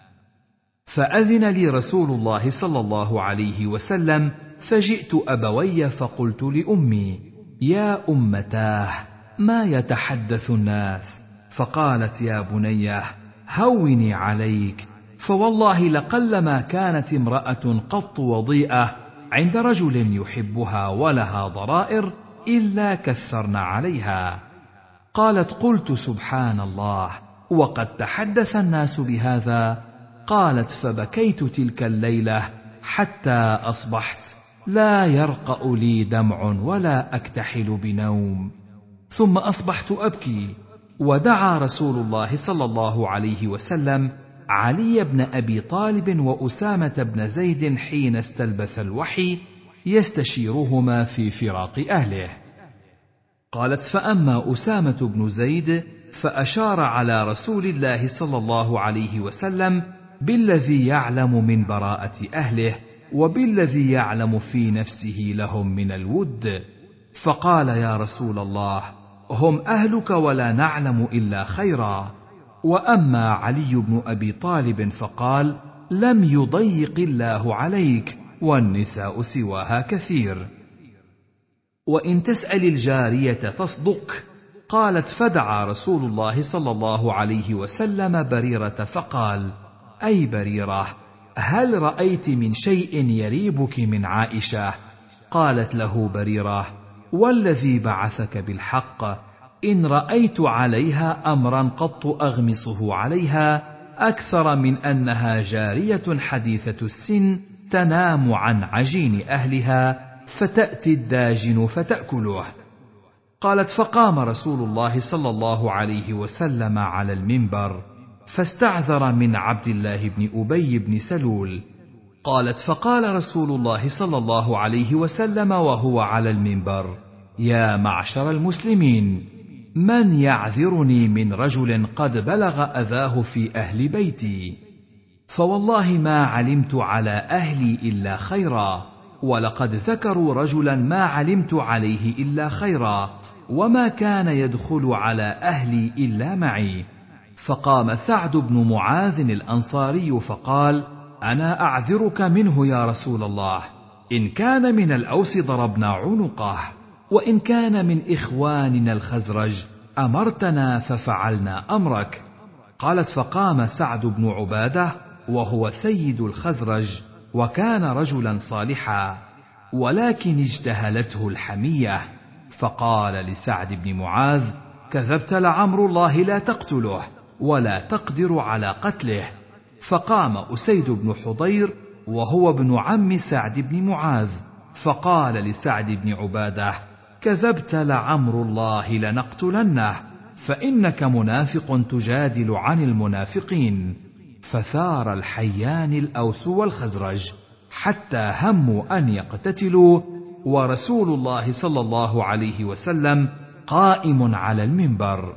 فأذن لي رسول الله صلى الله عليه وسلم، فجئت أبوي فقلت لأمي يا أمتاه ما يتحدث الناس؟ فقالت يا بنيه هوني عليك، فوالله لقلما كانت امرأة قط وضيئة عند رجل يحبها ولها ضرائر إلا كثرن عليها. قالت قلت سبحان الله، وقد تحدث الناس بهذا. قالت فبكيت تلك الليلة حتى أصبحت لا يرقأ لي دمع ولا أكتحل بنوم، ثم أصبحت أبكي. ودعا رسول الله صلى الله عليه وسلم علي بن أبي طالب وأسامة بن زيد حين استلبث الوحي يستشيرهما في فراق أهله. قالت فأما أسامة بن زيد فأشار على رسول الله صلى الله عليه وسلم بالذي يعلم من براءة أهله، وبالذي يعلم في نفسه لهم من الود، فقال يا رسول الله هم أهلك ولا نعلم إلا خيرا. وأما علي بن أبي طالب فقال: لم يضيق الله عليك، والنساء سواها كثير. وإن تسأل الجارية تصدق. قالت: فدعا رسول الله صلى الله عليه وسلم بريرة فقال: أي بريرة، هل رأيت من شيء يريبك من عائشة؟ قالت له بريرة: والذي بعثك بالحق، إن رأيت عليها أمرا قط أغمصه عليها أكثر من أنها جارية حديثة السن تنام عن عجين أهلها فتأتي الداجن فتأكله. قالت: فقام رسول الله صلى الله عليه وسلم على المنبر فاستعذر من عبد الله بن أبي بن سلول. قالت: فقال رسول الله صلى الله عليه وسلم وهو على المنبر: يا معشر المسلمين، من يعذرني من رجل قد بلغ أذاه في أهل بيتي؟ فوالله ما علمت على أهلي إلا خيرا، ولقد ذكروا رجلا ما علمت عليه إلا خيرا، وما كان يدخل على أهلي إلا معي. فقام سعد بن معاذ الأنصاري فقال: أنا أعذرك منه يا رسول الله، إن كان من الأوس ضربنا عنقه، وإن كان من إخواننا الخزرج أمرتنا ففعلنا أمرك. قالت: فقام سعد بن عبادة وهو سيد الخزرج، وكان رجلا صالحا، ولكن اجتهلته الحمية، فقال لسعد بن معاذ: كذبت لعمر الله لا تقتله، ولا تقدر على قتله. فقام أسيد بن حضير وهو ابن عم سعد بن معاذ، فقال لسعد بن عبادة: كذبت لعمر الله لنقتلنه، فإنك منافق تجادل عن المنافقين. فثار الحيان الأوس والخزرج حتى هموا أن يقتتلوا، ورسول الله صلى الله عليه وسلم قائم على المنبر.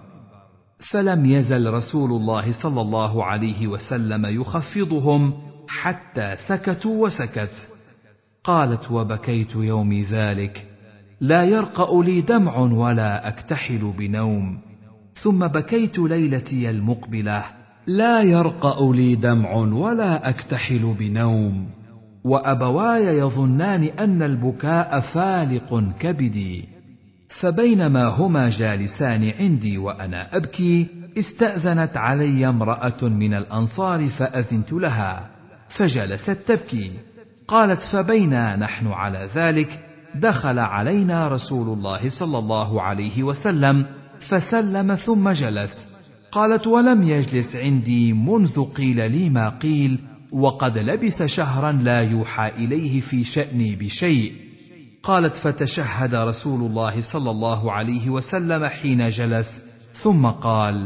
فلم يزل رسول الله صلى الله عليه وسلم يخفضهم حتى سكتوا وسكت. قالت: وبكيت يومي ذلك، لا يرقأ لي دمع ولا أكتحل بنوم. ثم بكيت ليلتي المقبلة، لا يرقأ لي دمع ولا أكتحل بنوم، وأبواي يظنان أن البكاء فالق كبدي. فبينما هما جالسان عندي وأنا أبكي، استأذنت علي امرأة من الأنصار فأذنت لها، فجلست تبكي. قالت: فبينا نحن على ذلك دخل علينا رسول الله صلى الله عليه وسلم فسلم ثم جلس. قالت: ولم يجلس عندي منذ قيل لي ما قيل، وقد لبث شهرا لا يوحى إليه في شأني بشيء. قالت: فتشهد رسول الله صلى الله عليه وسلم حين جلس، ثم قال: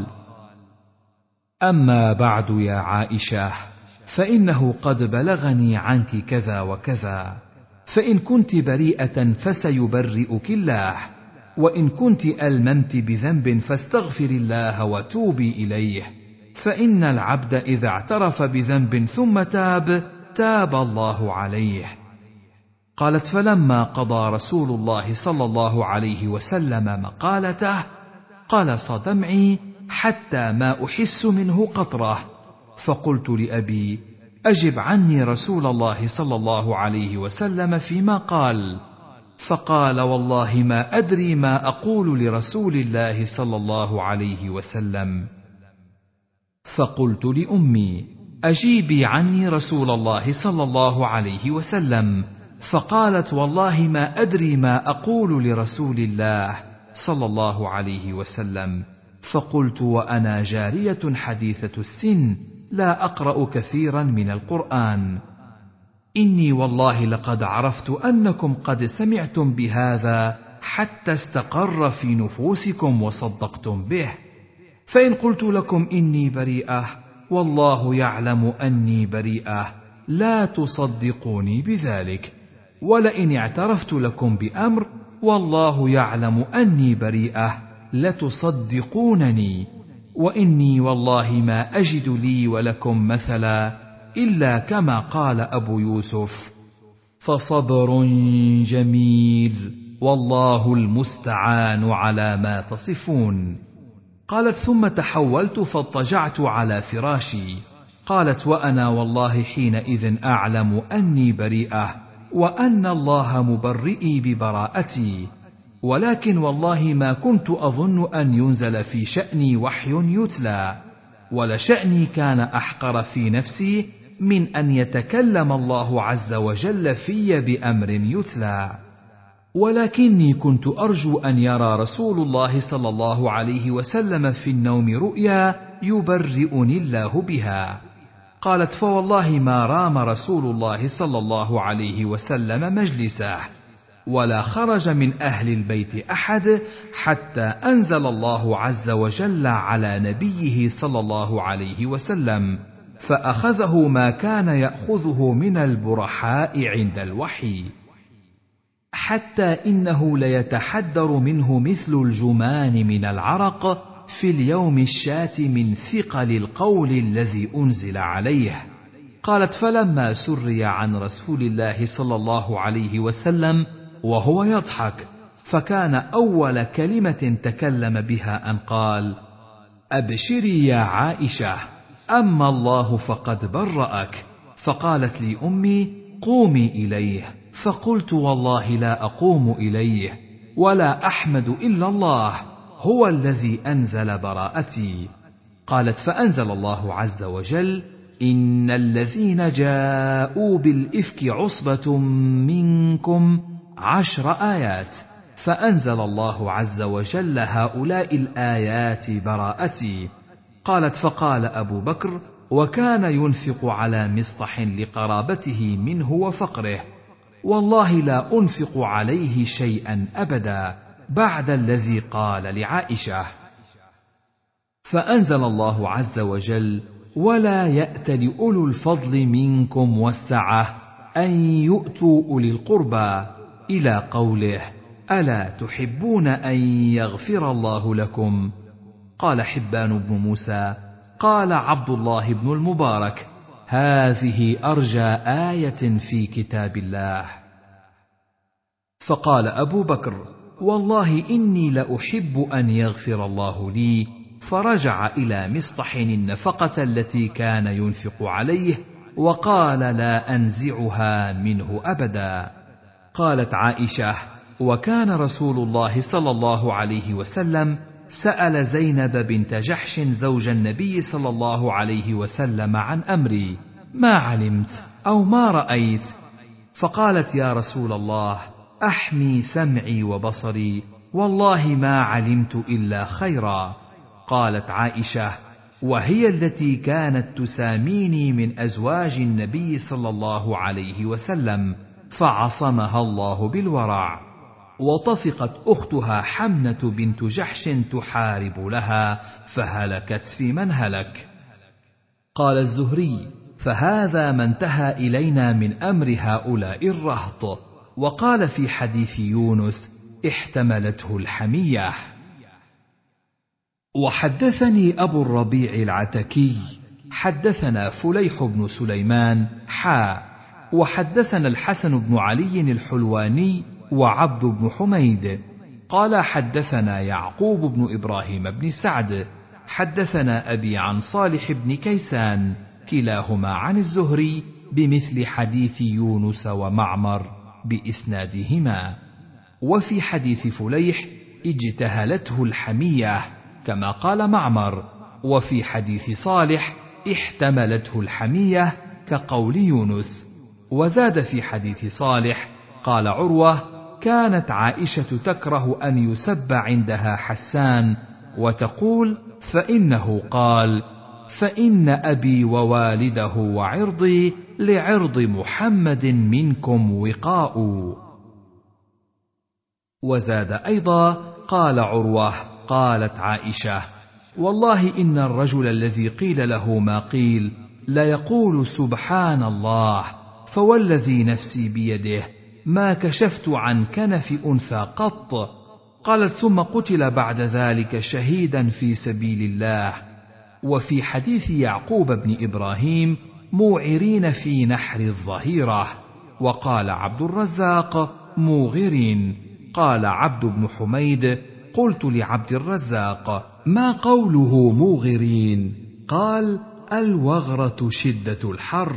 أما بعد يا عائشة، فإنه قد بلغني عنك كذا وكذا، فإن كنت بريئة فسيبرئك الله، وإن كنت ألممت بذنب فاستغفر الله وتوبي إليه، فإن العبد إذا اعترف بذنب ثم تاب تاب الله عليه. قالت: فلما قضى رسول الله صلى الله عليه وسلم مقالته قلص دمعي حتى ما أحس منه قطرة، فقلت لأبي: أجب عني رسول الله صلى الله عليه وسلم فيما قال. فقال: والله ما أدري ما أقول لرسول الله صلى الله عليه وسلم. فقلت لأمي: أجيبي عني رسول الله صلى الله عليه وسلم. فقالت: والله ما أدري ما أقول لرسول الله صلى الله عليه وسلم. فقلت وأنا جارية حديثة السن لا أقرأ كثيرا من القرآن: إني والله لقد عرفت أنكم قد سمعتم بهذا حتى استقر في نفوسكم وصدقتم به، فإن قلت لكم إني بريئة والله يعلم أني بريئة لا تصدقوني بذلك، ولئن اعترفت لكم بأمر والله يعلم أني بريئة لتصدقونني، وإني والله ما أجد لي ولكم مثلا إلا كما قال أبو يوسف: فصبر جميل والله المستعان على ما تصفون. قالت ثم تحولت فاضطجعت على فراشي. قالت وأنا والله حينئذ أعلم أني بريئة وأن الله مبرئي ببراءتي، ولكن والله ما كنت أظن أن ينزل في شأني وحي يتلى، ولشأني كان أحقر في نفسي من أن يتكلم الله عز وجل في بأمر يتلى، ولكني كنت أرجو أن يرى رسول الله صلى الله عليه وسلم في النوم رؤيا يبرئني الله بها. قالت فوالله ما رام رسول الله صلى الله عليه وسلم مجلسه ولا خرج من أهل البيت أحد حتى أنزل الله عز وجل على نبيه صلى الله عليه وسلم، فأخذه ما كان يأخذه من البرحاء عند الوحي، حتى إنه ليتحدر منه مثل الجمان من العرق في اليوم الشات من ثقل القول الذي أنزل عليه. قالت فلما سري عن رسول الله صلى الله عليه وسلم وهو يضحك، فكان أول كلمة تكلم بها أن قال: أبشري يا عائشة، أما الله فقد برأك. فقالت لي أمي: قومي إليه. فقلت: والله لا أقوم إليه ولا أحمد إلا الله، هو الذي أنزل براءتي. قالت فأنزل الله عز وجل: إن الذين جاءوا بالإفك عصبة منكم عشر آيات، فأنزل الله عز وجل هؤلاء الآيات براءتي. قالت فقال أبو بكر: وكان ينفق على مصطح لقرابته منه وفقره، والله لا أنفق عليه شيئا أبدا بعد الذي قال لعائشة. فأنزل الله عز وجل: ولا يأتل أولو الفضل منكم والسعة أن يؤتوا أولي القربى، إلى قوله: ألا تحبون أن يغفر الله لكم؟ قال حبان بن موسى: قال عبد الله بن المبارك: هذه أرجى آية في كتاب الله. فقال أبو بكر: والله إني لأحب أن يغفر الله لي. فرجع إلى مصطح النفقة التي كان ينفق عليه وقال: لا أنزعها منه أبدا. قالت عائشة: وكان رسول الله صلى الله عليه وسلم سأل زينب بنت جحش زوج النبي صلى الله عليه وسلم عن أمري: ما علمت أو ما رأيت؟ فقالت: يا رسول الله، أحمي سمعي وبصري، والله ما علمت إلا خيرا. قالت عائشة: وهي التي كانت تساميني من أزواج النبي صلى الله عليه وسلم، فعصمها الله بالورع. وطفقت أختها حمنة بنت جحش تحارب لها فهلكت في من هلك. قال الزهري: فهذا ما انتهى إلينا من أمر هؤلاء الرهط. وقال في حديث يونس: احتملته الحمية. وحدثني أبو الربيع العتكي حدثنا فليح بن سليمان حا وحدثنا الحسن بن علي الحلواني وعبد بن حميد قال حدثنا يعقوب بن إبراهيم بن سعد حدثنا أبي عن صالح بن كيسان كلاهما عن الزهري بمثل حديث يونس ومعمر بإسنادهما. وفي حديث فليح: اجتهلته الحمية كما قال معمر. وفي حديث صالح: احتملته الحمية كقول يونس. وزاد في حديث صالح: قال عروة: كانت عائشة تكره أن يسب عندها حسان وتقول: فإنه قال: فإن أبي ووالده وعرضي لعرض محمد منكم وقاء. وزاد أيضا: قال عروة: قالت عائشة: والله إن الرجل الذي قيل له ما قيل ليقول سبحان الله، فوالذي نفسي بيده ما كشفت عن كنف أنثى قط. قالت: ثم قتل بعد ذلك شهيدا في سبيل الله. وفي حديث يعقوب بن إبراهيم: موعرين في نحر الظهيرة. وقال عبد الرزاق: موغرين. قال عبد بن حميد: قلت لعبد الرزاق: ما قوله موغرين؟ قال: الوغرة شدة الحر.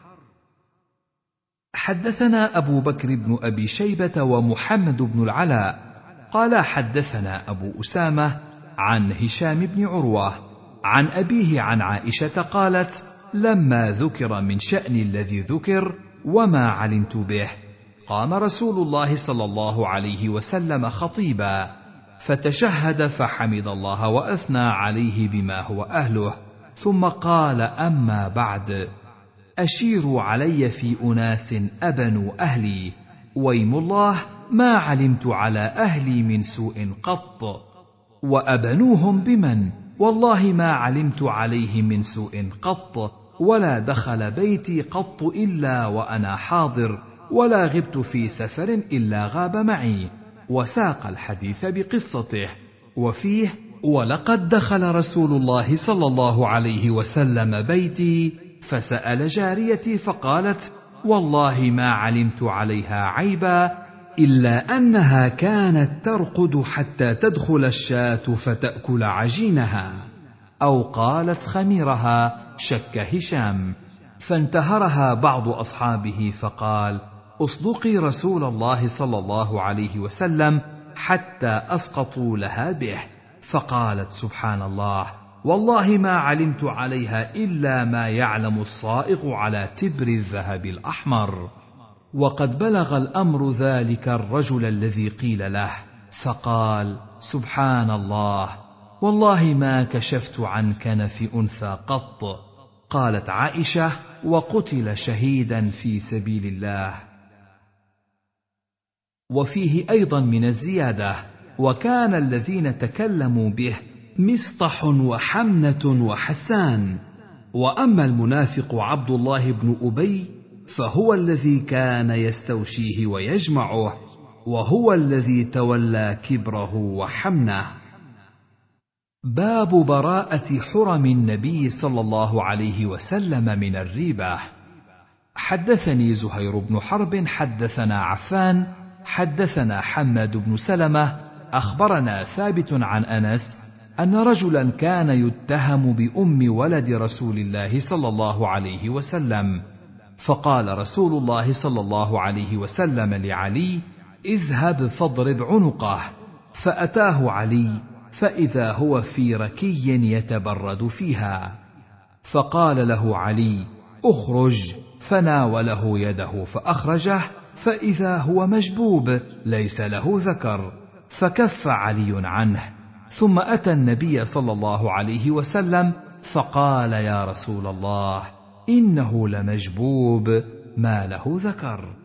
حدثنا أبو بكر بن أبي شيبة ومحمد بن العلاء قال حدثنا أبو أسامة عن هشام بن عروة عن أبيه عن عائشة قالت: لما ذكر من شأن الذي ذكر وما علمت به، قام رسول الله صلى الله عليه وسلم خطيبا فتشهد فحمد الله وأثنى عليه بما هو أهله، ثم قال: أما بعد، أشيروا علي في أناس أبنوا أهلي، ويم الله ما علمت على أهلي من سوء قط. وأبنوهم بمن؟ والله ما علمت عليه من سوء قط، ولا دخل بيتي قط إلا وأنا حاضر، ولا غبت في سفر إلا غاب معي. وساق الحديث بقصته، وفيه: ولقد دخل رسول الله صلى الله عليه وسلم بيتي فسأل جاريتي فقالت: والله ما علمت عليها عيبا إلا أنها كانت ترقد حتى تدخل الشاة فتأكل عجينها، أو قالت خميرها، شك هشام. فانتهرها بعض أصحابه فقال: أصدقي رسول الله صلى الله عليه وسلم حتى أسقطوا لها به، فقالت: سبحان الله، والله ما علمت عليها إلا ما يعلم الصائغ على تبر الذهب الأحمر. وقد بلغ الأمر ذلك الرجل الذي قيل له، فقال: سبحان الله، والله ما كشفت عن كنف أنثى قط. قالت عائشة: وقتل شهيدا في سبيل الله. وفيه أيضا من الزيادة: وكان الذين تكلموا به مصطح وحمنة وحسان. وأما المنافق عبد الله بن أبي فهو الذي كان يستوشيه ويجمعه، وهو الذي تولى كبره وحمنه. باب براءة حرم النبي صلى الله عليه وسلم من الريبة. حدثني زهير بن حرب حدثنا عفان حدثنا حماد بن سلمة أخبرنا ثابت عن أنس أن رجلا كان يتهم بأم ولد رسول الله صلى الله عليه وسلم، فقال رسول الله صلى الله عليه وسلم لعلي: اذهب فاضرب عنقه. فأتاه علي فإذا هو في ركي يتبرد فيها، فقال له علي: اخرج، فناوله يده فأخرجه، فإذا هو مجبوب ليس له ذكر، فكف علي عنه، ثم أتى النبي صلى الله عليه وسلم فقال: يا رسول الله، إنه لمجبوب ما له ذكر.